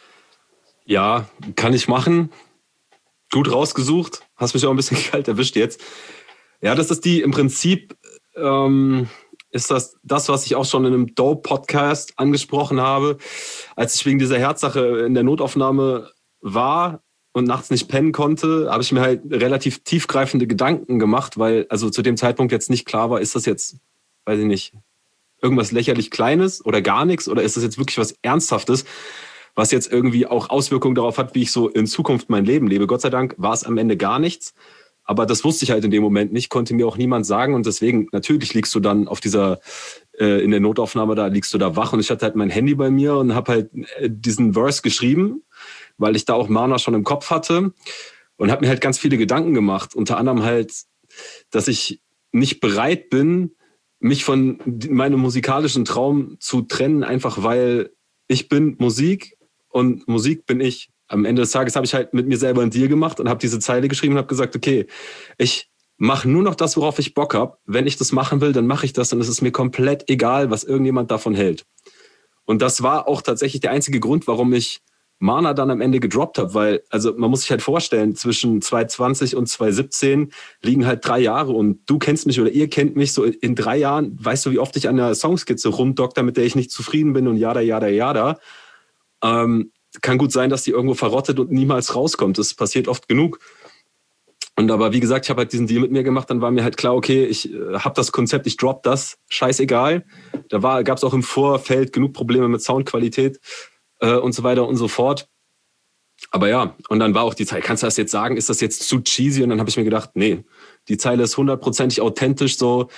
Ja, kann ich machen. Gut rausgesucht. Hast mich auch ein bisschen kalt erwischt jetzt. Ja, das ist die im Prinzip... Ähm ist das das, was ich auch schon in einem Dope-Podcast angesprochen habe, als ich wegen dieser Herzsache in der Notaufnahme war und nachts nicht pennen konnte, habe ich mir halt relativ tiefgreifende Gedanken gemacht, weil also zu dem Zeitpunkt jetzt nicht klar war, ist das jetzt, weiß ich nicht, irgendwas lächerlich Kleines oder gar nichts oder ist das jetzt wirklich was Ernsthaftes, was jetzt irgendwie auch Auswirkungen darauf hat, wie ich so in Zukunft mein Leben lebe. Gott sei Dank war es am Ende gar nichts. Aber das wusste ich halt in dem Moment nicht, konnte mir auch niemand sagen. Und deswegen, natürlich liegst du dann auf dieser, äh, in der Notaufnahme, da liegst du da wach. Und ich hatte halt mein Handy bei mir und habe halt äh, diesen Verse geschrieben, weil ich da auch Mana schon im Kopf hatte. Und habe mir halt ganz viele Gedanken gemacht. Unter anderem halt, dass ich nicht bereit bin, mich von meinem musikalischen Traum zu trennen, einfach weil ich bin Musik und Musik bin ich. Am Ende des Tages habe ich halt mit mir selber einen Deal gemacht und habe diese Zeile geschrieben und habe gesagt, okay, ich mache nur noch das, worauf ich Bock habe. Wenn ich das machen will, dann mache ich das und es ist mir komplett egal, was irgendjemand davon hält. Und das war auch tatsächlich der einzige Grund, warum ich Mana dann am Ende gedroppt habe, weil, also man muss sich halt vorstellen, zwischen zwanzig zwanzig und zwanzig siebzehn liegen halt drei Jahre und du kennst mich oder ihr kennt mich so in drei Jahren, weißt du, wie oft ich an der Songskizze rumdokter, mit der ich nicht zufrieden bin und jada, jada, jada. Ähm, Kann gut sein, dass die irgendwo verrottet und niemals rauskommt. Das passiert oft genug. Und aber wie gesagt, ich habe halt diesen Deal mit mir gemacht. Dann war mir halt klar, okay, ich äh, habe das Konzept, ich drop das, scheißegal. Da war, gab es auch im Vorfeld genug Probleme mit Soundqualität äh, und so weiter und so fort. Aber ja, und dann war auch die Zeile, kannst du das jetzt sagen, ist das jetzt zu cheesy? Und dann habe ich mir gedacht, nee, die Zeile ist hundertprozentig authentisch so.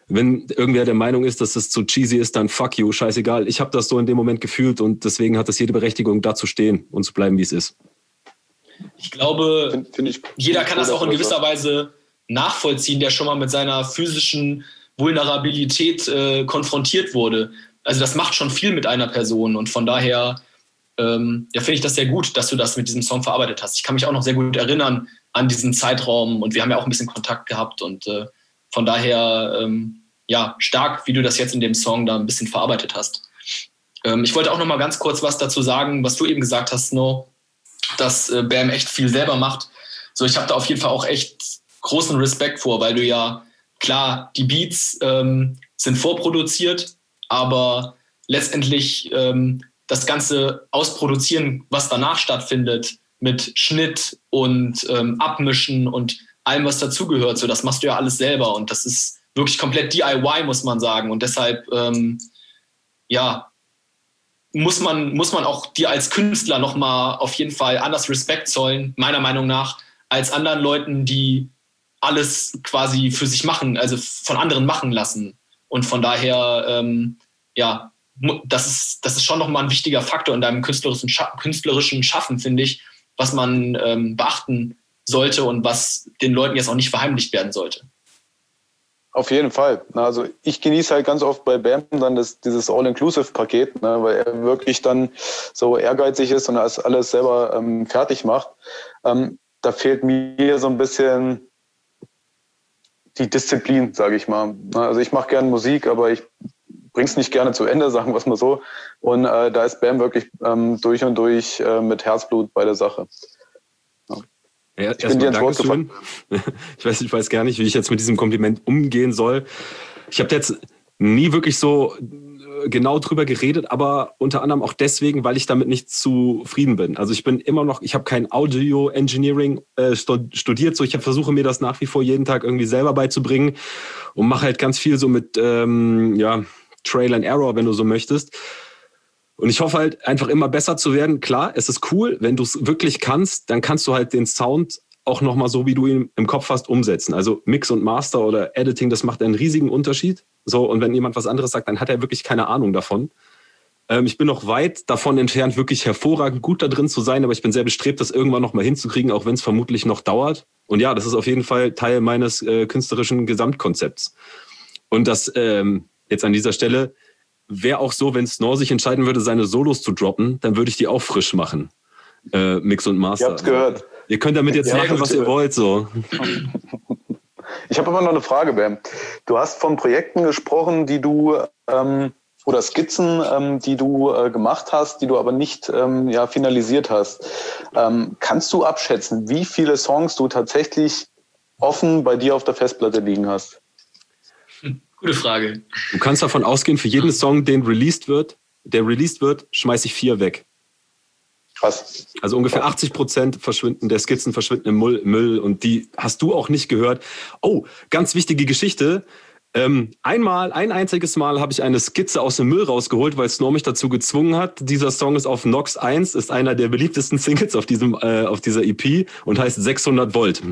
wenn irgendwer der Meinung ist, dass es zu cheesy ist, dann fuck you, scheißegal. Ich habe das so in dem Moment gefühlt und deswegen hat das jede Berechtigung, da zu stehen und zu bleiben, wie es ist. Ich glaube, Find, find ich, jeder kann cool, das auch in gewisser so. Weise nachvollziehen, der schon mal mit seiner physischen Vulnerabilität äh, konfrontiert wurde. Also das macht schon viel mit einer Person und von daher ähm, ja, finde ich das sehr gut, dass du das mit diesem Song verarbeitet hast. Ich kann mich auch noch sehr gut erinnern an diesen Zeitraum und wir haben ja auch ein bisschen Kontakt gehabt und äh, von daher ähm, ja, stark, wie du das jetzt in dem Song da ein bisschen verarbeitet hast. Ähm, ich wollte auch noch mal ganz kurz was dazu sagen, was du eben gesagt hast, No, dass äh, Bam echt viel selber macht. So, ich habe da auf jeden Fall auch echt großen Respekt vor, weil du ja, klar, die Beats ähm, sind vorproduziert, aber letztendlich ähm, das Ganze ausproduzieren, was danach stattfindet, mit Schnitt und ähm, Abmischen und allem, was dazugehört, so, das machst du ja alles selber und das ist wirklich komplett D I Y, muss man sagen. Und deshalb, ähm, ja, muss man, muss man auch dir als Künstler nochmal auf jeden Fall anders Respekt zollen, meiner Meinung nach, als anderen Leuten, die alles quasi für sich machen, also von anderen machen lassen. Und von daher, ähm, ja, das ist, das ist schon nochmal ein wichtiger Faktor in deinem künstlerischen, Scha- künstlerischen Schaffen, finde ich, was man ähm, beachten sollte und was den Leuten jetzt auch nicht verheimlicht werden sollte. Auf jeden Fall. Also ich genieße halt ganz oft bei Bam dann das, dieses All-Inclusive-Paket, ne, weil er wirklich dann so ehrgeizig ist und das alles selber ähm, fertig macht. Ähm, da fehlt mir so ein bisschen die Disziplin, sage ich mal. Also ich mache gerne Musik, aber ich bring's nicht gerne zu Ende, sagen wir es mal so. Und äh, da ist Bam wirklich ähm, durch und durch äh, mit Herzblut bei der Sache. Ja. Ja, ich bin dir ins Wort gefallen. Ich weiß, ich weiß gar nicht, wie ich jetzt mit diesem Kompliment umgehen soll. Ich habe jetzt nie wirklich so genau drüber geredet, aber unter anderem auch deswegen, weil ich damit nicht zufrieden bin. Also ich bin immer noch, ich habe kein Audio Engineering äh, studiert, so ich versuche mir das nach wie vor jeden Tag irgendwie selber beizubringen und mache halt ganz viel so mit ähm, ja, Trail and Error, wenn du so möchtest. Und ich hoffe halt einfach immer besser zu werden. Klar, es ist cool, wenn du es wirklich kannst, dann kannst du halt den Sound auch nochmal so, wie du ihn im Kopf hast, umsetzen. Also Mix und Master oder Editing, das macht einen riesigen Unterschied. So, und wenn jemand was anderes sagt, dann hat er wirklich keine Ahnung davon. Ähm, ich bin noch weit davon entfernt, wirklich hervorragend gut da drin zu sein, aber ich bin sehr bestrebt, das irgendwann nochmal hinzukriegen, auch wenn es vermutlich noch dauert. Und ja, das ist auf jeden Fall Teil meines äh, künstlerischen Gesamtkonzepts. Und das ähm, jetzt an dieser Stelle wäre auch so, wenn Snor sich entscheiden würde, seine Solos zu droppen, dann würde ich die auch frisch machen. Äh, Mix und Master. Ihr habt's gehört. Ihr könnt damit jetzt Ja, machen, was ihr wollt. So. Ich habe aber noch eine Frage, Bam. Du hast von Projekten gesprochen, die du ähm, oder Skizzen, ähm, die du äh, gemacht hast, die du aber nicht ähm, ja, finalisiert hast. Ähm, kannst du abschätzen, wie viele Songs du tatsächlich offen bei dir auf der Festplatte liegen hast? Gute Frage. Du kannst davon ausgehen, für jeden Song, den released wird, der released wird, schmeiß ich vier weg. Krass. Also ungefähr achtzig Prozent verschwinden, der Skizzen verschwinden im Müll, Müll und die hast du auch nicht gehört. Oh, ganz wichtige Geschichte. Ähm, einmal, ein einziges Mal habe ich eine Skizze aus dem Müll rausgeholt, weil Snor mich dazu gezwungen hat. Dieser Song ist auf Nox eins, ist einer der beliebtesten Singles auf, diesem, äh, auf dieser E P und heißt sechshundert Volt.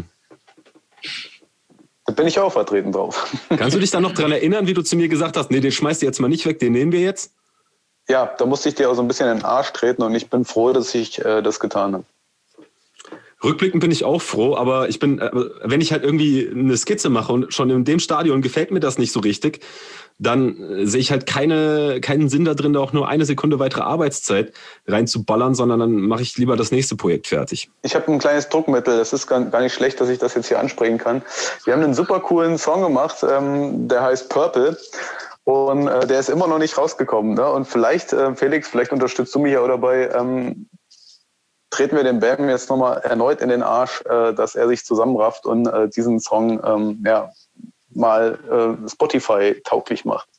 Da bin ich auch vertreten drauf. Kannst du dich da noch dran erinnern, wie du zu mir gesagt hast, nee, den schmeißt du jetzt mal nicht weg, den nehmen wir jetzt? Ja, da musste ich dir auch so ein bisschen in den Arsch treten und ich bin froh, dass ich äh, das getan habe. Rückblickend bin ich auch froh, aber ich bin, äh, wenn ich halt irgendwie eine Skizze mache und schon in dem Stadion gefällt mir das nicht so richtig, dann äh, sehe ich halt keine, keinen Sinn da drin, da auch nur eine Sekunde weitere Arbeitszeit reinzuballern, sondern dann mache ich lieber das nächste Projekt fertig. Ich habe ein kleines Druckmittel, das ist gar, gar nicht schlecht, dass ich das jetzt hier ansprechen kann. Wir haben einen super coolen Song gemacht, ähm, der heißt Purple. Und äh, der ist immer noch nicht rausgekommen. Ne? Und vielleicht, äh, Felix, vielleicht unterstützt du mich ja auch dabei, ähm, treten wir den Bam jetzt nochmal erneut in den Arsch, äh, dass er sich zusammenrafft und äh, diesen Song ähm, ja, mal äh, Spotify-tauglich macht.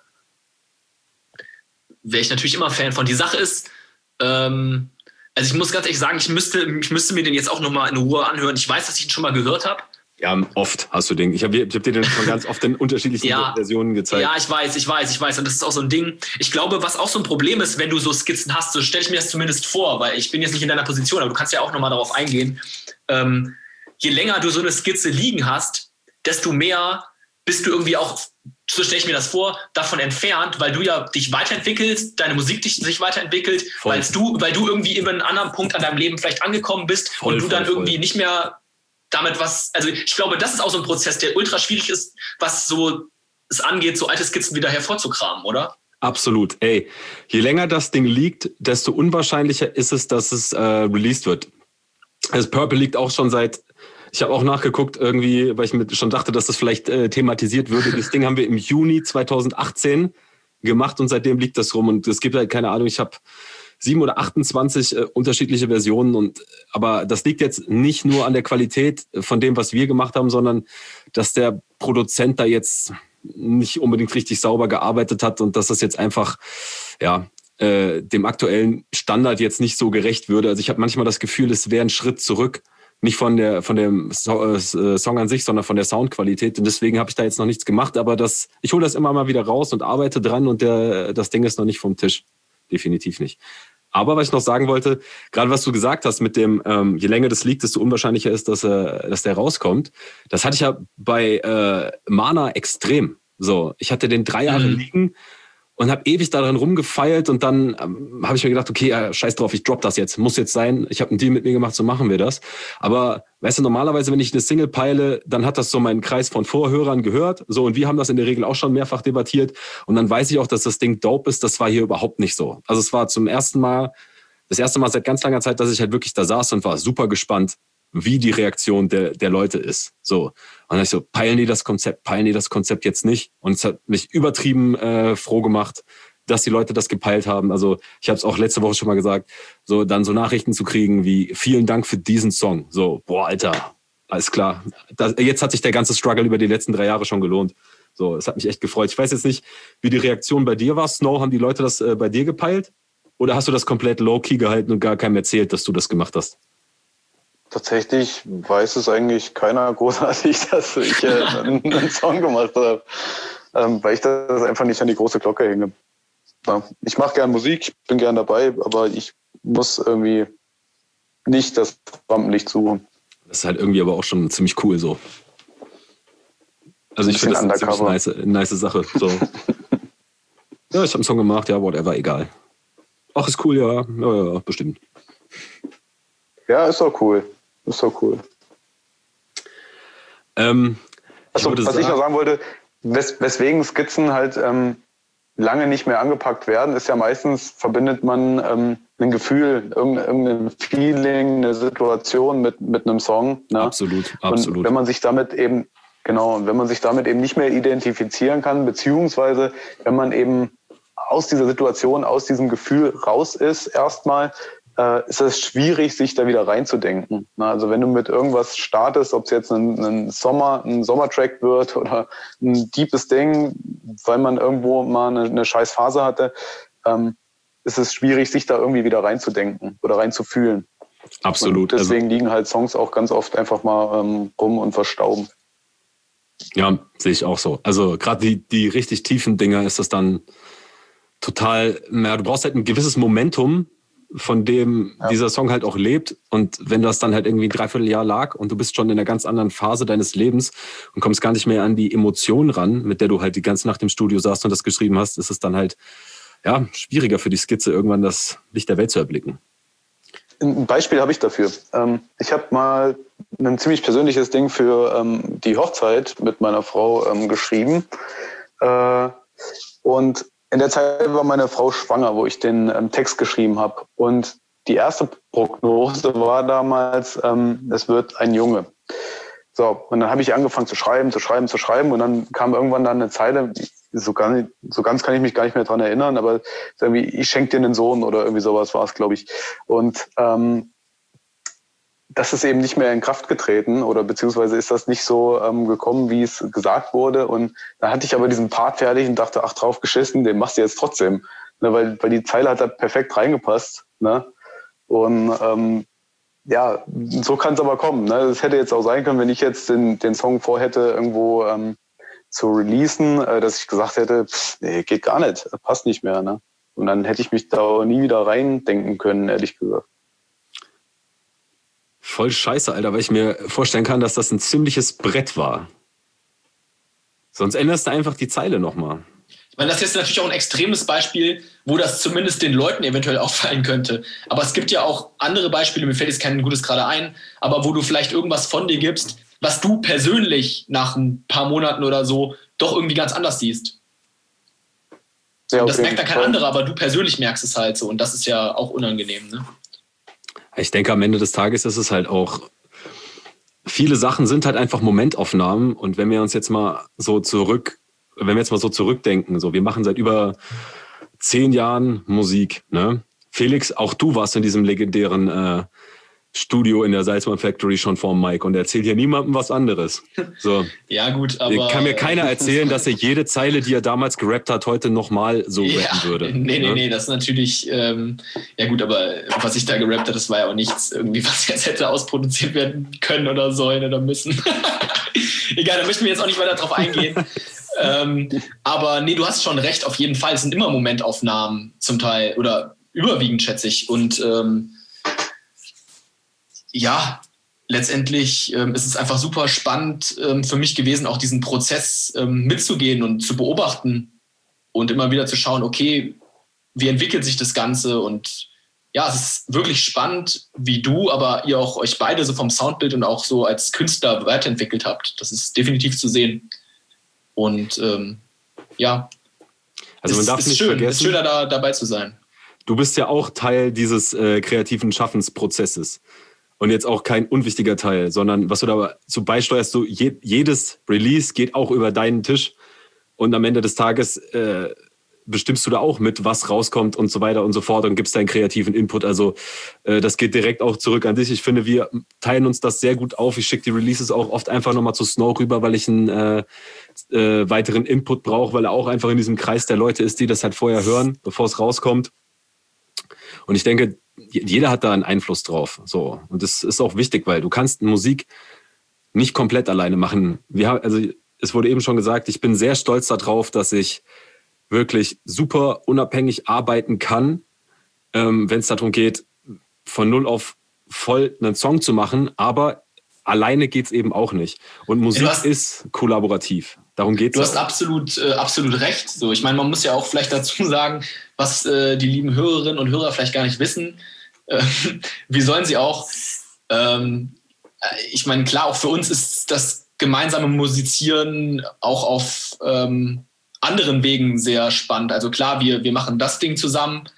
Wäre ich natürlich immer Fan von. Die Sache ist, ähm, also ich muss ganz ehrlich sagen, ich müsste, ich müsste mir den jetzt auch nochmal in Ruhe anhören. Ich weiß, dass ich ihn schon mal gehört habe. Ja, oft hast du den. Ich habe ich hab dir den schon ganz oft in unterschiedlichen ja, Versionen gezeigt. Ja, ich weiß, ich weiß, ich weiß. Und das ist auch so ein Ding. Ich glaube, was auch so ein Problem ist, wenn du so Skizzen hast, so stelle ich mir das zumindest vor, weil ich bin jetzt nicht in deiner Position, aber du kannst ja auch nochmal darauf eingehen. Ähm, je länger du so eine Skizze liegen hast, desto mehr bist du irgendwie auch, so stelle ich mir das vor, davon entfernt, weil du ja dich weiterentwickelst, deine Musik dich, sich weiterentwickelt, weil du, weil du irgendwie über einen anderen Punkt an deinem Leben vielleicht angekommen bist voll, und du voll, dann irgendwie voll. nicht mehr damit was, also ich glaube, das ist auch so ein Prozess, der ultra schwierig ist, was so es angeht, so alte Skizzen wieder hervorzukramen, oder? Absolut. Ey, je länger das Ding liegt, desto unwahrscheinlicher ist es, dass es äh, released wird. Das Purple liegt auch schon seit, ich habe auch nachgeguckt irgendwie, weil ich mir schon dachte, dass das vielleicht äh, thematisiert würde. Das Ding haben wir im Juni zweitausendachtzehn gemacht und seitdem liegt das rum. Und es gibt halt, keine Ahnung, ich habe sieben oder achtundzwanzig äh, unterschiedliche Versionen. Und aber das liegt jetzt nicht nur an der Qualität von dem, was wir gemacht haben, sondern dass der Produzent da jetzt nicht unbedingt richtig sauber gearbeitet hat und dass das jetzt einfach, ja, äh, dem aktuellen Standard jetzt nicht so gerecht würde. Also ich habe manchmal das Gefühl, es wäre ein Schritt zurück. Nicht von der von dem so- äh, Song an sich, sondern von der Soundqualität. Und deswegen habe ich da jetzt noch nichts gemacht. Aber das, ich hole das immer mal wieder raus und arbeite dran und der, das Ding ist noch nicht vom Tisch. Definitiv nicht. Aber was ich noch sagen wollte, gerade was du gesagt hast mit dem, ähm, je länger das liegt, desto unwahrscheinlicher ist, dass, äh, dass der rauskommt. Das hatte ich ja bei äh, Mana extrem. So, ich hatte den drei Jahre mhm. liegen und habe ewig daran rumgefeilt und dann ähm, habe ich mir gedacht, okay, äh, scheiß drauf, ich drop das jetzt, muss jetzt sein. Ich habe einen Deal mit mir gemacht, so machen wir das. Aber weißt du, normalerweise, wenn ich eine Single peile, dann hat das so meinen Kreis von Vorhörern gehört. So, und wir haben das in der Regel auch schon mehrfach debattiert. Und dann weiß ich auch, dass das Ding dope ist. Das war hier überhaupt nicht so. Also es war zum ersten Mal, das erste Mal seit ganz langer Zeit, dass ich halt wirklich da saß und war super gespannt, wie die Reaktion der, der Leute ist. So. Und dann ich so, peilen die das Konzept, peilen die das Konzept jetzt nicht? Und es hat mich übertrieben äh, froh gemacht, dass die Leute das gepeilt haben. Also ich habe es auch letzte Woche schon mal gesagt, so dann so Nachrichten zu kriegen wie, vielen Dank für diesen Song. So, boah, Alter, alles klar. Das, jetzt hat sich der ganze Struggle über die letzten drei Jahre schon gelohnt. So, es hat mich echt gefreut. Ich weiß jetzt nicht, wie die Reaktion bei dir war. Snow, haben die Leute das äh, bei dir gepeilt? Oder hast du das komplett low-key gehalten und gar keinem erzählt, dass du das gemacht hast? Tatsächlich weiß es eigentlich keiner großartig, dass ich äh, einen, einen Song gemacht habe, ähm, weil ich das einfach nicht an die große Glocke hänge. Ja, ich mache gern Musik, ich bin gern dabei, aber ich muss irgendwie nicht das Rampenlicht suchen. Das ist halt irgendwie aber auch schon ziemlich cool so. Also ich finde das eine ziemlich nice, nice Sache. So. Ja, ich habe einen Song gemacht, ja, whatever, egal. Ach, ist cool, ja, ja, ja, bestimmt. Ja, ist doch cool. Ist doch cool. Ähm, also, ich was sagen, ich noch sagen wollte, wes- weswegen Skizzen halt ähm, lange nicht mehr angepackt werden, ist ja meistens, verbindet man ähm, ein Gefühl, irgendein, irgendein Feeling, eine Situation mit, mit einem Song. Ne? Absolut, absolut. Und wenn man sich damit eben, genau, wenn man sich damit eben nicht mehr identifizieren kann, beziehungsweise wenn man eben aus dieser Situation, aus diesem Gefühl raus ist, erstmal, äh, ist es schwierig, sich da wieder reinzudenken. Na, also wenn du mit irgendwas startest, ob es jetzt ein, ein Sommer, ein Sommertrack wird oder ein deepes Ding, weil man irgendwo mal eine, eine scheiß Phase hatte, ähm, ist es schwierig, sich da irgendwie wieder reinzudenken oder reinzufühlen. Absolut. Und deswegen also, liegen halt Songs auch ganz oft einfach mal ähm, rum und verstauben. Ja, sehe ich auch so. Also gerade die, die richtig tiefen Dinger ist das dann total, ja, du brauchst halt ein gewisses Momentum, von dem ja. dieser Song halt auch lebt. Und wenn das dann halt irgendwie ein Dreivierteljahr lag und du bist schon in einer ganz anderen Phase deines Lebens und kommst gar nicht mehr an die Emotion ran, mit der du halt die ganze Nacht im Studio saßt und das geschrieben hast, ist es dann halt ja schwieriger für die Skizze, irgendwann das Licht der Welt zu erblicken. Ein Beispiel habe ich dafür. Ich habe mal ein ziemlich persönliches Ding für die Hochzeit mit meiner Frau geschrieben. Und in der Zeit war meine Frau schwanger, wo ich den ähm, Text geschrieben habe. Und die erste Prognose war damals, ähm, es wird ein Junge. So, und dann habe ich angefangen zu schreiben, zu schreiben, zu schreiben. Und dann kam irgendwann dann eine Zeile, so, gar nicht, so ganz kann ich mich gar nicht mehr dran erinnern, aber irgendwie, ich schenke dir einen Sohn oder irgendwie sowas war es, glaube ich. Und ähm, das ist eben nicht mehr in Kraft getreten oder beziehungsweise ist das nicht so ähm, gekommen, wie es gesagt wurde. Und da hatte ich aber diesen Part fertig und dachte, ach, drauf geschissen, den machst du jetzt trotzdem. Ne, weil, weil die Zeile hat da perfekt reingepasst. Ne? Und ähm, ja, so kann es aber kommen. Ne? Das hätte jetzt auch sein können, wenn ich jetzt den, den Song vorhätte, irgendwo ähm, zu releasen, äh, dass ich gesagt hätte, pff, nee, geht gar nicht, passt nicht mehr. Ne? Und dann hätte ich mich da auch nie wieder reindenken können, ehrlich gesagt. Voll scheiße, Alter, weil ich mir vorstellen kann, dass das ein ziemliches Brett war. Sonst änderst du einfach die Zeile nochmal. Ich meine, das ist jetzt natürlich auch ein extremes Beispiel, wo das zumindest den Leuten eventuell auffallen könnte. Aber es gibt ja auch andere Beispiele, mir fällt jetzt kein gutes gerade ein, aber wo du vielleicht irgendwas von dir gibst, was du persönlich nach ein paar Monaten oder so doch irgendwie ganz anders siehst. Ja, okay. Das merkt dann kein anderer, aber du persönlich merkst es halt so. Und das ist ja auch unangenehm, ne? Ich denke, am Ende des Tages ist es halt auch, viele Sachen sind halt einfach Momentaufnahmen. Und wenn wir uns jetzt mal so zurück, wenn wir jetzt mal so zurückdenken, so, wir machen seit über zehn Jahren Musik, ne? Felix, auch du warst in diesem legendären äh, Studio in der Salzmann Factory schon vorm Mic und erzählt hier niemandem was anderes. So. Ja, gut, aber... Kann mir keiner erzählen, dass er jede Zeile, die er damals gerappt hat, heute nochmal so ja, rappen würde. Nee, nee, ne? nee, das ist natürlich... Ähm, ja gut, aber was ich da gerappt habe, das war ja auch nichts irgendwie, was jetzt hätte ausproduziert werden können oder sollen oder müssen. Egal, da möchten wir jetzt auch nicht weiter drauf eingehen. ähm, aber nee, du hast schon recht, auf jeden Fall. Es sind immer Momentaufnahmen zum Teil oder überwiegend, schätze ich. Und... Ähm, ja, letztendlich ähm, ist es einfach super spannend ähm, für mich gewesen, auch diesen Prozess ähm, mitzugehen und zu beobachten und immer wieder zu schauen, okay, wie entwickelt sich das Ganze? Und ja, es ist wirklich spannend, wie du, aber ihr auch euch beide so vom Soundbild und auch so als Künstler weiterentwickelt habt. Das ist definitiv zu sehen. Und ähm, ja, also man es darf ist nicht schön, vergessen, es ist schön, da dabei zu sein. Du bist ja auch Teil dieses äh, kreativen Schaffensprozesses. Und jetzt auch kein unwichtiger Teil, sondern was du da so beisteuerst, so je, jedes Release geht auch über deinen Tisch und am Ende des Tages äh, bestimmst du da auch mit, was rauskommt und so weiter und so fort und gibst deinen kreativen Input. Also äh, das geht direkt auch zurück an dich. Ich finde, wir teilen uns das sehr gut auf. Ich schicke die Releases auch oft einfach nochmal zu Snow rüber, weil ich einen äh, äh, weiteren Input brauche, weil er auch einfach in diesem Kreis der Leute ist, die das halt vorher hören, bevor es rauskommt. Und ich denke, jeder hat da einen Einfluss drauf. So. Und das ist auch wichtig, weil du kannst Musik nicht komplett alleine machen. Wir haben, also es wurde eben schon gesagt, ich bin sehr stolz darauf, dass ich wirklich super unabhängig arbeiten kann, ähm, wenn es darum geht, von null auf voll einen Song zu machen. Aber alleine geht es eben auch nicht. Und Musik hast, ist kollaborativ. Darum geht's. Du hast absolut, äh, absolut recht. So, ich meine, man muss ja auch vielleicht dazu sagen, was äh, die lieben Hörerinnen und Hörer vielleicht gar nicht wissen. Äh, wie sollen sie auch? Ähm, ich meine, klar, auch für uns ist das gemeinsame Musizieren auch auf ähm, anderen Wegen sehr spannend. Also klar, wir, wir machen das Ding zusammen.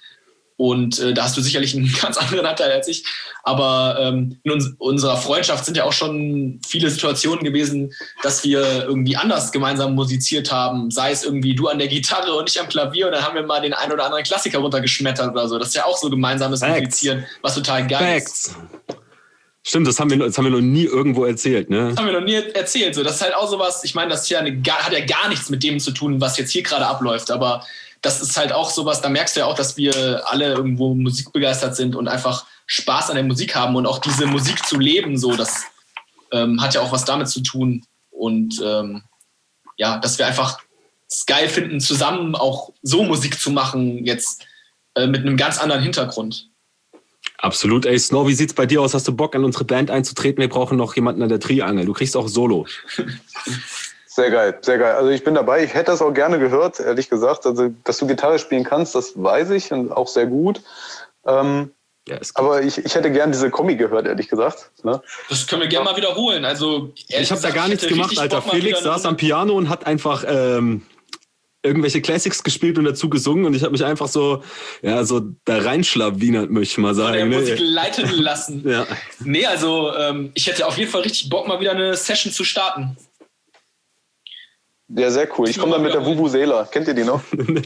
Und äh, da hast du sicherlich einen ganz anderen Anteil als ich. Aber ähm, in uns, unserer Freundschaft sind ja auch schon viele Situationen gewesen, dass wir irgendwie anders gemeinsam musiziert haben. Sei es irgendwie du an der Gitarre und ich am Klavier. Und dann haben wir mal den einen oder anderen Klassiker runtergeschmettert oder so. Das ist ja auch so gemeinsames Facts. Musizieren, was total geil Facts. ist. Stimmt, das haben, wir, das haben wir noch nie irgendwo erzählt, ne? Das haben wir noch nie erzählt. So, das ist halt auch sowas, ich meine, das ist ja eine, hat ja gar nichts mit dem zu tun, was jetzt hier gerade abläuft. Aber das ist halt auch sowas, da merkst du ja auch, dass wir alle irgendwo musikbegeistert sind und einfach Spaß an der Musik haben und auch diese Musik zu leben, so, das ähm, hat ja auch was damit zu tun. Und ähm, ja, dass wir einfach es geil finden, zusammen auch so Musik zu machen, jetzt äh, mit einem ganz anderen Hintergrund. Absolut. Ey, Snow, wie sieht's bei dir aus? Hast du Bock, an unsere Band einzutreten? Wir brauchen noch jemanden an der Triangel. Du kriegst auch Solo. Sehr geil, sehr geil. Also ich bin dabei. Ich hätte das auch gerne gehört, ehrlich gesagt. Also, dass du Gitarre spielen kannst, das weiß ich und auch sehr gut. Ähm, ja, ist gut. Aber ich, ich hätte gerne diese Kombi gehört, ehrlich gesagt. Ne? Das können wir gerne mal wiederholen. Also ich habe da gar nichts gemacht, Alter. Felix saß am Piano und hat einfach ähm, irgendwelche Classics gespielt und dazu gesungen und ich habe mich einfach so, ja, so da reinschlawinert, möchte ich mal sagen. Der ne? Musik leiten lassen. Ja. Nee, also ähm, ich hätte auf jeden Fall richtig Bock, mal wieder eine Session zu starten. Ja, sehr cool. Ich komme dann mit der Vuvuzela. Kennt ihr die noch?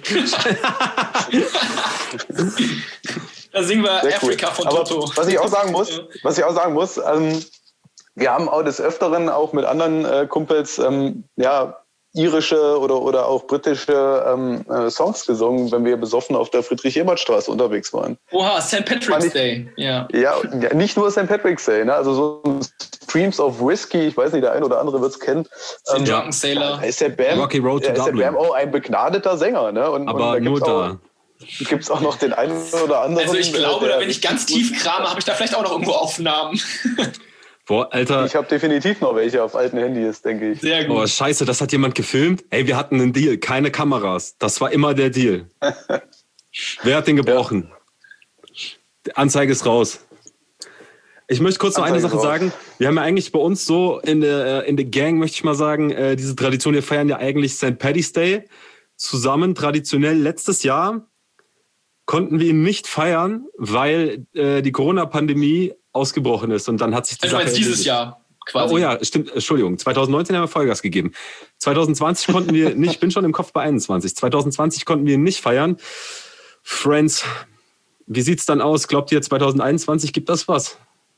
Da singen wir sehr Afrika cool. von Aber Toto. Was ich auch sagen muss, was ich auch sagen muss, ähm, wir haben auch des Öfteren auch mit anderen äh, Kumpels ähm, ja, irische oder, oder auch britische ähm, äh, Songs gesungen, wenn wir besoffen auf der Friedrich-Ebert-Straße unterwegs waren. Oha, Sankt Patrick's ich, Day. Ja. Ja, ja, nicht nur Sankt Patrick's Day, ne? Also so Streams of Whiskey, ich weiß nicht, der ein oder andere wird es kennen. Ähm, Drunken Sailor. Ist der Bam, Rocky Road to ist der Dublin. Bam auch ein begnadeter Sänger. Ne? Und, aber und da nur da. Gibt es auch noch den einen oder anderen. Also ich glaube, der, wenn ich ganz tief krame, habe ich da vielleicht auch noch irgendwo Aufnahmen. Boah, Alter. Ich habe definitiv noch welche auf alten Handys, denke ich. Sehr gut. Oh, scheiße, das hat jemand gefilmt. Ey, wir hatten einen Deal, keine Kameras. Das war immer der Deal. Wer hat den gebrochen? Ja. Anzeige ist raus. Ich möchte kurz noch Anzeige eine Sache raus. sagen. Wir haben ja eigentlich bei uns so in der, in der Gang, möchte ich mal sagen, äh, diese Tradition, wir feiern ja eigentlich Sankt Paddy's Day zusammen, traditionell. Letztes Jahr konnten wir ihn nicht feiern, weil äh, die Corona-Pandemie ausgebrochen ist und dann hat sich die also Sache dieses erledigt. Jahr quasi. Oh ja, stimmt, Entschuldigung, zwanzig neunzehn haben wir Vollgas gegeben. zwanzig zwanzig konnten wir nicht, ich bin schon im Kopf bei einundzwanzig, zwanzig zwanzig konnten wir nicht feiern. Friends, wie sieht's dann aus? Glaubt ihr, zwanzig einundzwanzig gibt das was?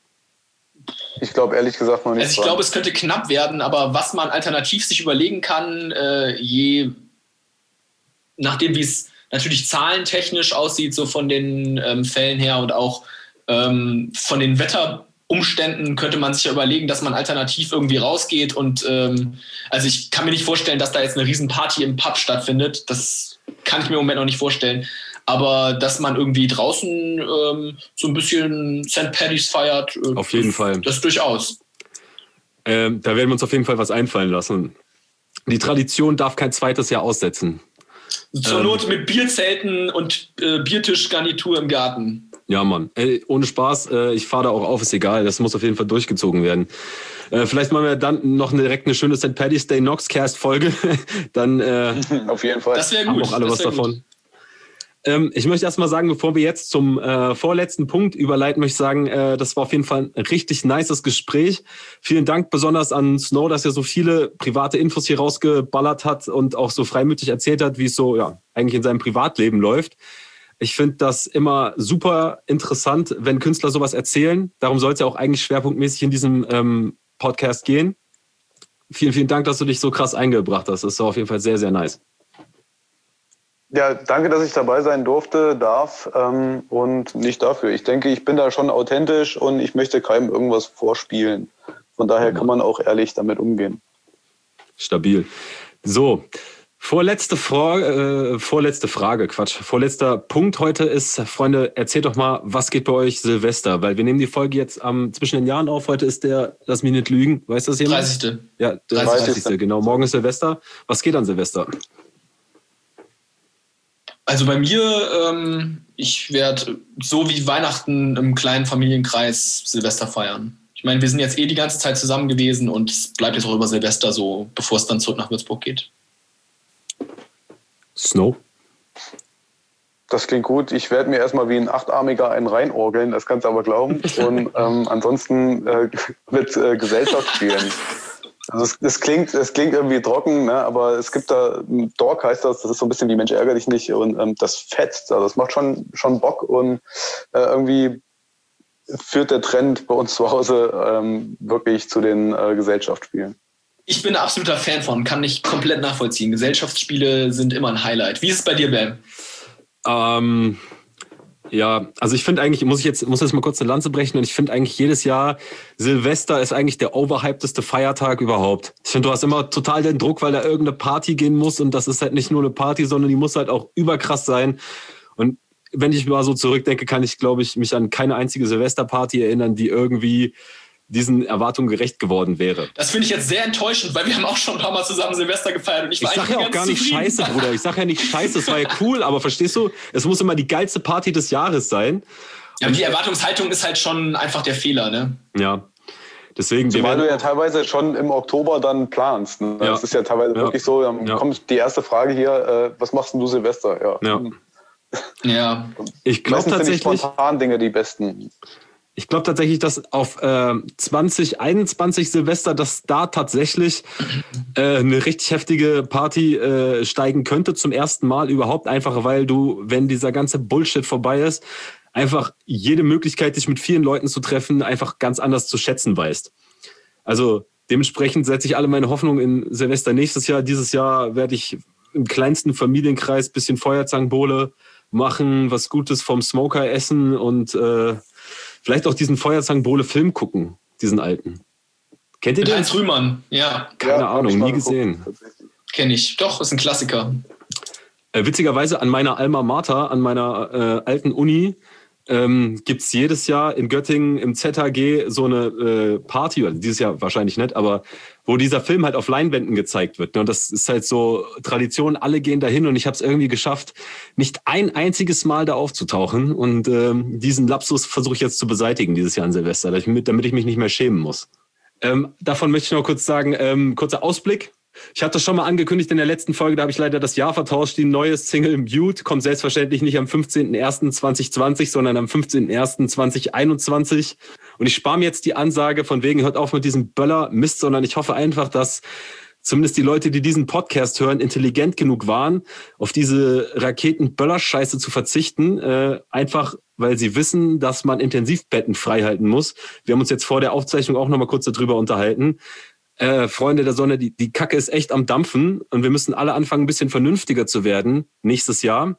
Ich glaube ehrlich gesagt noch nicht. Also ich glaube, es könnte knapp werden, aber was man alternativ sich überlegen kann, äh, je nachdem, wie es natürlich zahlentechnisch aussieht, so von den ähm, Fällen her und auch Ähm, von den Wetterumständen könnte man sich ja überlegen, dass man alternativ irgendwie rausgeht und ähm, also ich kann mir nicht vorstellen, dass da jetzt eine Riesenparty im Pub stattfindet. Das kann ich mir im Moment noch nicht vorstellen. Aber dass man irgendwie draußen ähm, so ein bisschen Sankt Paddy's feiert, äh, auf jeden das, Fall. Das durchaus. Ähm, da werden wir uns auf jeden Fall was einfallen lassen. Die Tradition darf kein zweites Jahr aussetzen. Zur ähm, Not mit Bierzelten und äh, Biertischgarnitur im Garten. Ja, Mann. Ey, ohne Spaß, äh, ich fahre da auch auf, ist egal. Das muss auf jeden Fall durchgezogen werden. Äh, vielleicht machen wir dann noch direkt eine schöne Sankt Paddy's Day Noxcast-Folge. Dann äh, auf jeden Fall. Das wäre gut. Haben auch alle das was davon. Ähm, ich möchte erst mal sagen, bevor wir jetzt zum äh, vorletzten Punkt überleiten, möchte ich sagen, äh, das war auf jeden Fall ein richtig nices Gespräch. Vielen Dank besonders an Snow, dass er so viele private Infos hier rausgeballert hat und auch so freimütig erzählt hat, wie es so ja eigentlich in seinem Privatleben läuft. Ich finde das immer super interessant, wenn Künstler sowas erzählen. Darum soll es ja auch eigentlich schwerpunktmäßig in diesem ähm, Podcast gehen. Vielen, vielen Dank, dass du dich so krass eingebracht hast. Das ist auf jeden Fall sehr, sehr nice. Ja, danke, dass ich dabei sein durfte, darf ähm, und nicht dafür. Ich denke, ich bin da schon authentisch und ich möchte keinem irgendwas vorspielen. Von daher kann man auch ehrlich damit umgehen. Stabil. So. Vorletzte Frage, äh, vorletzte Frage, Quatsch. Vorletzter Punkt heute ist, Freunde, erzählt doch mal, was geht bei euch Silvester? Weil wir nehmen die Folge jetzt am, zwischen den Jahren auf. Heute ist der, lass mich nicht lügen, weiß das jemand? dreißigste Ja, der dreißigste Genau, morgen ist Silvester. Was geht an Silvester? Also bei mir, ähm, ich werde so wie Weihnachten im kleinen Familienkreis Silvester feiern. Ich meine, wir sind jetzt eh die ganze Zeit zusammen gewesen und es bleibt jetzt auch über Silvester so, bevor es dann zurück nach Würzburg geht. Snow? Das klingt gut. Ich werde mir erstmal wie ein Achtarmiger einen reinorgeln, das kannst du aber glauben. Und ähm, ansonsten äh, mit äh, Gesellschaft spielen. Also es, es, klingt, es klingt irgendwie trocken, ne? Aber es gibt da, Dork heißt das, das ist so ein bisschen wie Mensch ärger dich nicht und ähm, das fetzt. Also das macht schon, schon Bock und äh, irgendwie führt der Trend bei uns zu Hause ähm, wirklich zu den äh, Gesellschaftsspielen. Ich bin ein absoluter Fan von, kann ich komplett nachvollziehen. Gesellschaftsspiele sind immer ein Highlight. Wie ist es bei dir, Bam? Ähm, ja, also ich finde eigentlich, muss ich jetzt, muss jetzt mal kurz eine Lanze brechen und ich finde eigentlich jedes Jahr, Silvester ist eigentlich der overhypedeste Feiertag überhaupt. Ich finde, du hast immer total den Druck, weil da irgendeine Party gehen muss und das ist halt nicht nur eine Party, sondern die muss halt auch überkrass sein. Und wenn ich mal so zurückdenke, kann ich, glaube ich, mich an keine einzige Silvesterparty erinnern, die irgendwie diesen Erwartungen gerecht geworden wäre. Das finde ich jetzt sehr enttäuschend, weil wir haben auch schon ein paar Mal zusammen Silvester gefeiert und ich war ich eigentlich sag ja auch ganz gar nicht zufrieden. scheiße, Bruder. Ich sag ja nicht scheiße, es war ja cool, aber verstehst du, es muss immer die geilste Party des Jahres sein. Ja, und die Erwartungshaltung ist halt schon einfach der Fehler, ne? Ja. Deswegen, Zumal du ja teilweise schon im Oktober dann planst. Ne? Ja. Das ist ja teilweise ja. wirklich so, dann ja. kommt die erste Frage hier, äh, was machst denn du Silvester? Ja. Ja. Ja. Ich glaube tatsächlich, sind die spontan Dinge die besten. Ich glaube tatsächlich, dass auf äh, zwanzig einundzwanzig Silvester, dass da tatsächlich äh, eine richtig heftige Party äh, steigen könnte zum ersten Mal überhaupt. Einfach weil du, wenn dieser ganze Bullshit vorbei ist, einfach jede Möglichkeit, dich mit vielen Leuten zu treffen, einfach ganz anders zu schätzen weißt. Also dementsprechend setze ich alle meine Hoffnung in Silvester nächstes Jahr. Dieses Jahr werde ich im kleinsten Familienkreis ein bisschen Feuerzangenbowle machen, was Gutes vom Smoker essen und äh, vielleicht auch diesen Feuerzangenbowle-Film gucken, diesen alten. Kennt ihr Mit den? Heinz Rühmann, ja. Keine ja, Ahnung, nie gesehen. Kenne ich. Doch, ist ein Klassiker. Äh, witzigerweise an meiner Alma Mater, an meiner äh, alten Uni, ähm, gibt es jedes Jahr in Göttingen im Z H G so eine äh, Party, also dieses Jahr wahrscheinlich nicht, aber wo dieser Film halt auf Leinwänden gezeigt wird. Ne? Und das ist halt so Tradition, alle gehen dahin und ich habe es irgendwie geschafft, nicht ein einziges Mal da aufzutauchen. Und ähm, diesen Lapsus versuche ich jetzt zu beseitigen dieses Jahr an Silvester, damit, damit ich mich nicht mehr schämen muss. Ähm, davon möchte ich noch kurz sagen, ähm, kurzer Ausblick. Ich hatte das schon mal angekündigt in der letzten Folge, da habe ich leider das Jahr vertauscht. Die neue Single Mute kommt selbstverständlich nicht am fünfzehnten ersten zweitausendzwanzig, sondern am fünfzehnten ersten zweitausendeinundzwanzig. Und ich spare mir jetzt die Ansage von wegen, hört auf mit diesem Böller-Mist, sondern ich hoffe einfach, dass zumindest die Leute, die diesen Podcast hören, intelligent genug waren, auf diese Raketen-Böller-Scheiße zu verzichten. Äh, einfach, weil sie wissen, dass man Intensivbetten frei halten muss. Wir haben uns jetzt vor der Aufzeichnung auch noch mal kurz darüber unterhalten. Äh, Freunde der Sonne, die, die Kacke ist echt am Dampfen und wir müssen alle anfangen, ein bisschen vernünftiger zu werden nächstes Jahr,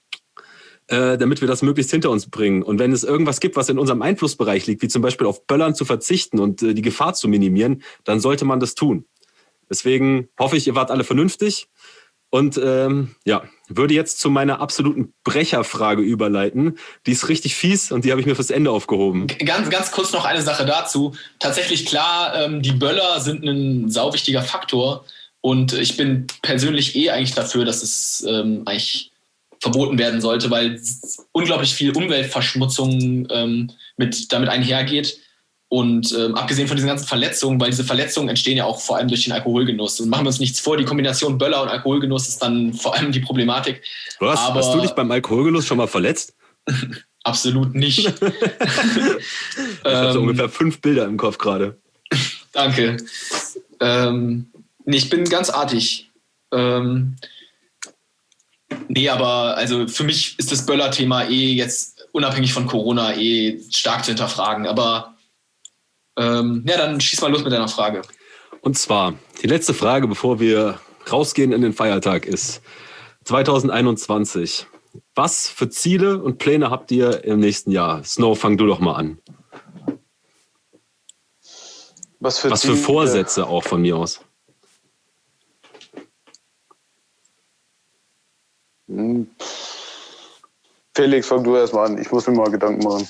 äh, damit wir das möglichst hinter uns bringen. Und wenn es irgendwas gibt, was in unserem Einflussbereich liegt, wie zum Beispiel auf Böllern zu verzichten und äh, die Gefahr zu minimieren, dann sollte man das tun. Deswegen hoffe ich, ihr wart alle vernünftig und ähm, ja, würde jetzt zu meiner absoluten Brecherfrage überleiten. Die ist richtig fies und die habe ich mir fürs Ende aufgehoben. Ganz, ganz kurz noch eine Sache dazu. Tatsächlich klar, ähm, die Böller sind ein sauwichtiger Faktor und ich bin persönlich eh eigentlich dafür, dass es ähm, eigentlich verboten werden sollte, weil unglaublich viel Umweltverschmutzung ähm, mit, damit einhergeht. Und ähm, abgesehen von diesen ganzen Verletzungen, weil diese Verletzungen entstehen ja auch vor allem durch den Alkoholgenuss. Und machen wir uns nichts vor, die Kombination Böller und Alkoholgenuss ist dann vor allem die Problematik. Was? Aber hast du dich beim Alkoholgenuss schon mal verletzt? Absolut nicht. Ich habe so ungefähr fünf Bilder im Kopf gerade. Danke. Ähm, nee, ich bin ganz artig. Ähm, nee, aber also für mich ist das Böller-Thema eh jetzt unabhängig von Corona eh stark zu hinterfragen. Aber Ähm, ja, dann schieß mal los mit deiner Frage. Und zwar, die letzte Frage, bevor wir rausgehen in den Feiertag, ist zweitausendeinundzwanzig. Was für Ziele und Pläne habt ihr im nächsten Jahr? Snow, fang du doch mal an. Was für, Was für Vorsätze auch von mir aus? Felix, fang du erst mal an. Ich muss mir mal Gedanken machen.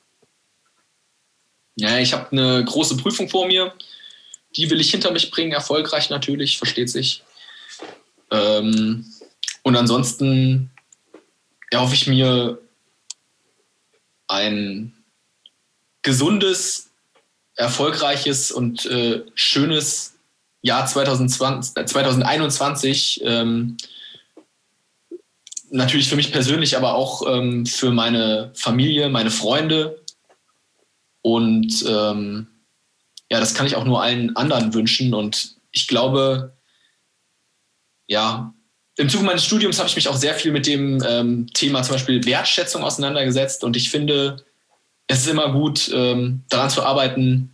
Ja, ich habe eine große Prüfung vor mir. Die will ich hinter mich bringen, erfolgreich natürlich, versteht sich. Ähm, und ansonsten erhoffe ich mir ein gesundes, erfolgreiches und äh, schönes Jahr zweitausendzwanzig, äh, zweitausendeinundzwanzig. Ähm, natürlich für mich persönlich, aber auch ähm, für meine Familie, meine Freunde. Und ähm, ja, das kann ich auch nur allen anderen wünschen. Und ich glaube, ja, im Zuge meines Studiums habe ich mich auch sehr viel mit dem ähm, Thema zum Beispiel Wertschätzung auseinandergesetzt. Und ich finde, es ist immer gut, ähm, daran zu arbeiten,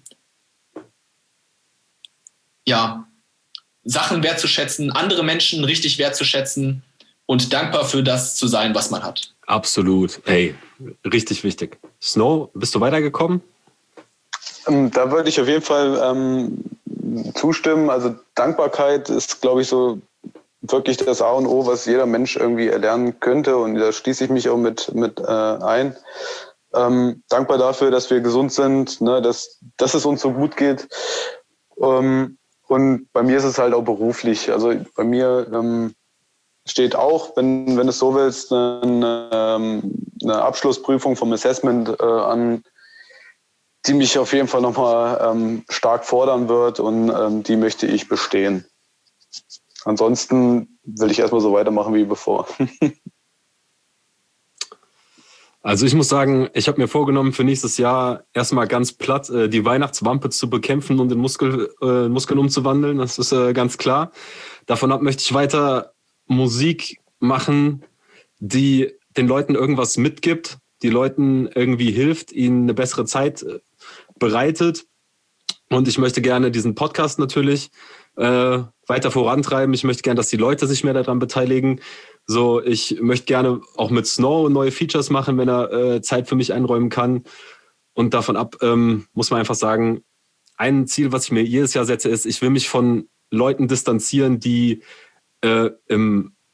ja, Sachen wertzuschätzen, andere Menschen richtig wertzuschätzen und dankbar für das zu sein, was man hat. Absolut. Ey, richtig wichtig. Snow, bist du weitergekommen? Da würde ich auf jeden Fall ähm, zustimmen. Also Dankbarkeit ist, glaube ich, so wirklich das A und O, was jeder Mensch irgendwie erlernen könnte. Und da schließe ich mich auch mit, mit äh, ein. Ähm, dankbar dafür, dass wir gesund sind, ne, dass, dass es uns so gut geht. Ähm, und bei mir ist es halt auch beruflich. Also bei mir ähm, steht auch, wenn, wenn du es so willst, eine, eine Abschlussprüfung vom Assessment äh, an, die mich auf jeden Fall nochmal ähm, stark fordern wird und ähm, die möchte ich bestehen. Ansonsten will ich erstmal so weitermachen wie bevor. Also ich muss sagen, ich habe mir vorgenommen, für nächstes Jahr erstmal ganz platt äh, die Weihnachtswampe zu bekämpfen und in Muskel, äh, Muskeln umzuwandeln. Das ist äh, ganz klar. Davon ab möchte ich weiter Musik machen, die den Leuten irgendwas mitgibt, die Leuten irgendwie hilft, ihnen eine bessere Zeit bereitet. Und ich möchte gerne diesen Podcast natürlich äh, weiter vorantreiben. Ich möchte gerne, dass die Leute sich mehr daran beteiligen. So, ich möchte gerne auch mit Snow neue Features machen, wenn er äh, Zeit für mich einräumen kann. Und davon ab ähm, muss man einfach sagen, ein Ziel, was ich mir jedes Jahr setze, ist, ich will mich von Leuten distanzieren, die äh, im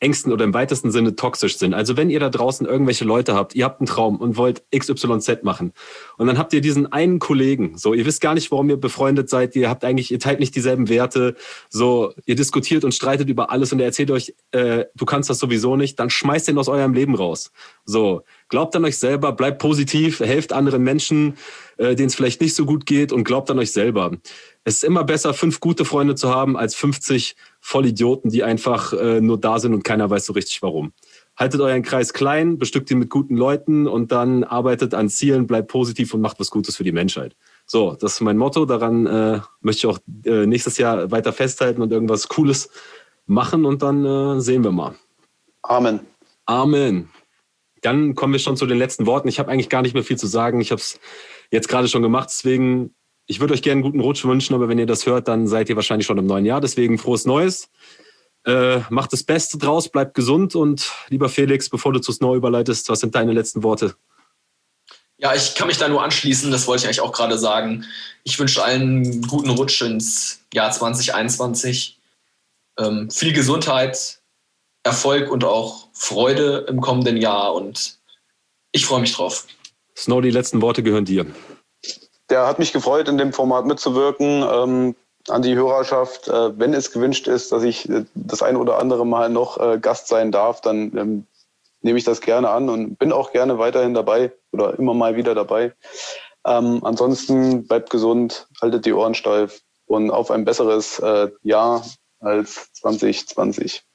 engsten oder im weitesten Sinne toxisch sind. Also wenn ihr da draußen irgendwelche Leute habt, ihr habt einen Traum und wollt X Y Z machen und dann habt ihr diesen einen Kollegen, so, ihr wisst gar nicht, warum ihr befreundet seid, ihr habt eigentlich, ihr teilt nicht dieselben Werte, so, ihr diskutiert und streitet über alles und er erzählt euch, äh, du kannst das sowieso nicht, dann schmeißt ihn aus eurem Leben raus. So, glaubt an euch selber, bleibt positiv, helft anderen Menschen, äh, denen es vielleicht nicht so gut geht und glaubt an euch selber. Es ist immer besser, fünf gute Freunde zu haben, als fünfzig Vollidioten, die einfach äh, nur da sind und keiner weiß so richtig warum. Haltet euren Kreis klein, bestückt ihn mit guten Leuten und dann arbeitet an Zielen, bleibt positiv und macht was Gutes für die Menschheit. So, das ist mein Motto. Daran äh, möchte ich auch äh, nächstes Jahr weiter festhalten und irgendwas Cooles machen und dann äh, sehen wir mal. Amen. Amen. Dann kommen wir schon zu den letzten Worten. Ich habe eigentlich gar nicht mehr viel zu sagen. Ich habe es jetzt gerade schon gemacht, deswegen... Ich würde euch gerne einen guten Rutsch wünschen, aber wenn ihr das hört, dann seid ihr wahrscheinlich schon im neuen Jahr. Deswegen frohes Neues. Äh, macht das Beste draus, bleibt gesund. Und lieber Felix, bevor du zu Snow überleitest, was sind deine letzten Worte? Ja, ich kann mich da nur anschließen. Das wollte ich eigentlich auch gerade sagen. Ich wünsche allen einen guten Rutsch ins Jahr zwanzig einundzwanzig. Ähm, viel Gesundheit, Erfolg und auch Freude im kommenden Jahr. Und ich freue mich drauf. Snow, die letzten Worte gehören dir. Der hat mich gefreut, in dem Format mitzuwirken. Ähm, an die Hörerschaft, äh, wenn es gewünscht ist, dass ich äh, das ein oder andere Mal noch äh, Gast sein darf, dann ähm, nehme ich das gerne an und bin auch gerne weiterhin dabei oder immer mal wieder dabei. Ähm, ansonsten bleibt gesund, haltet die Ohren steif und auf ein besseres äh, Jahr als zwanzig zwanzig.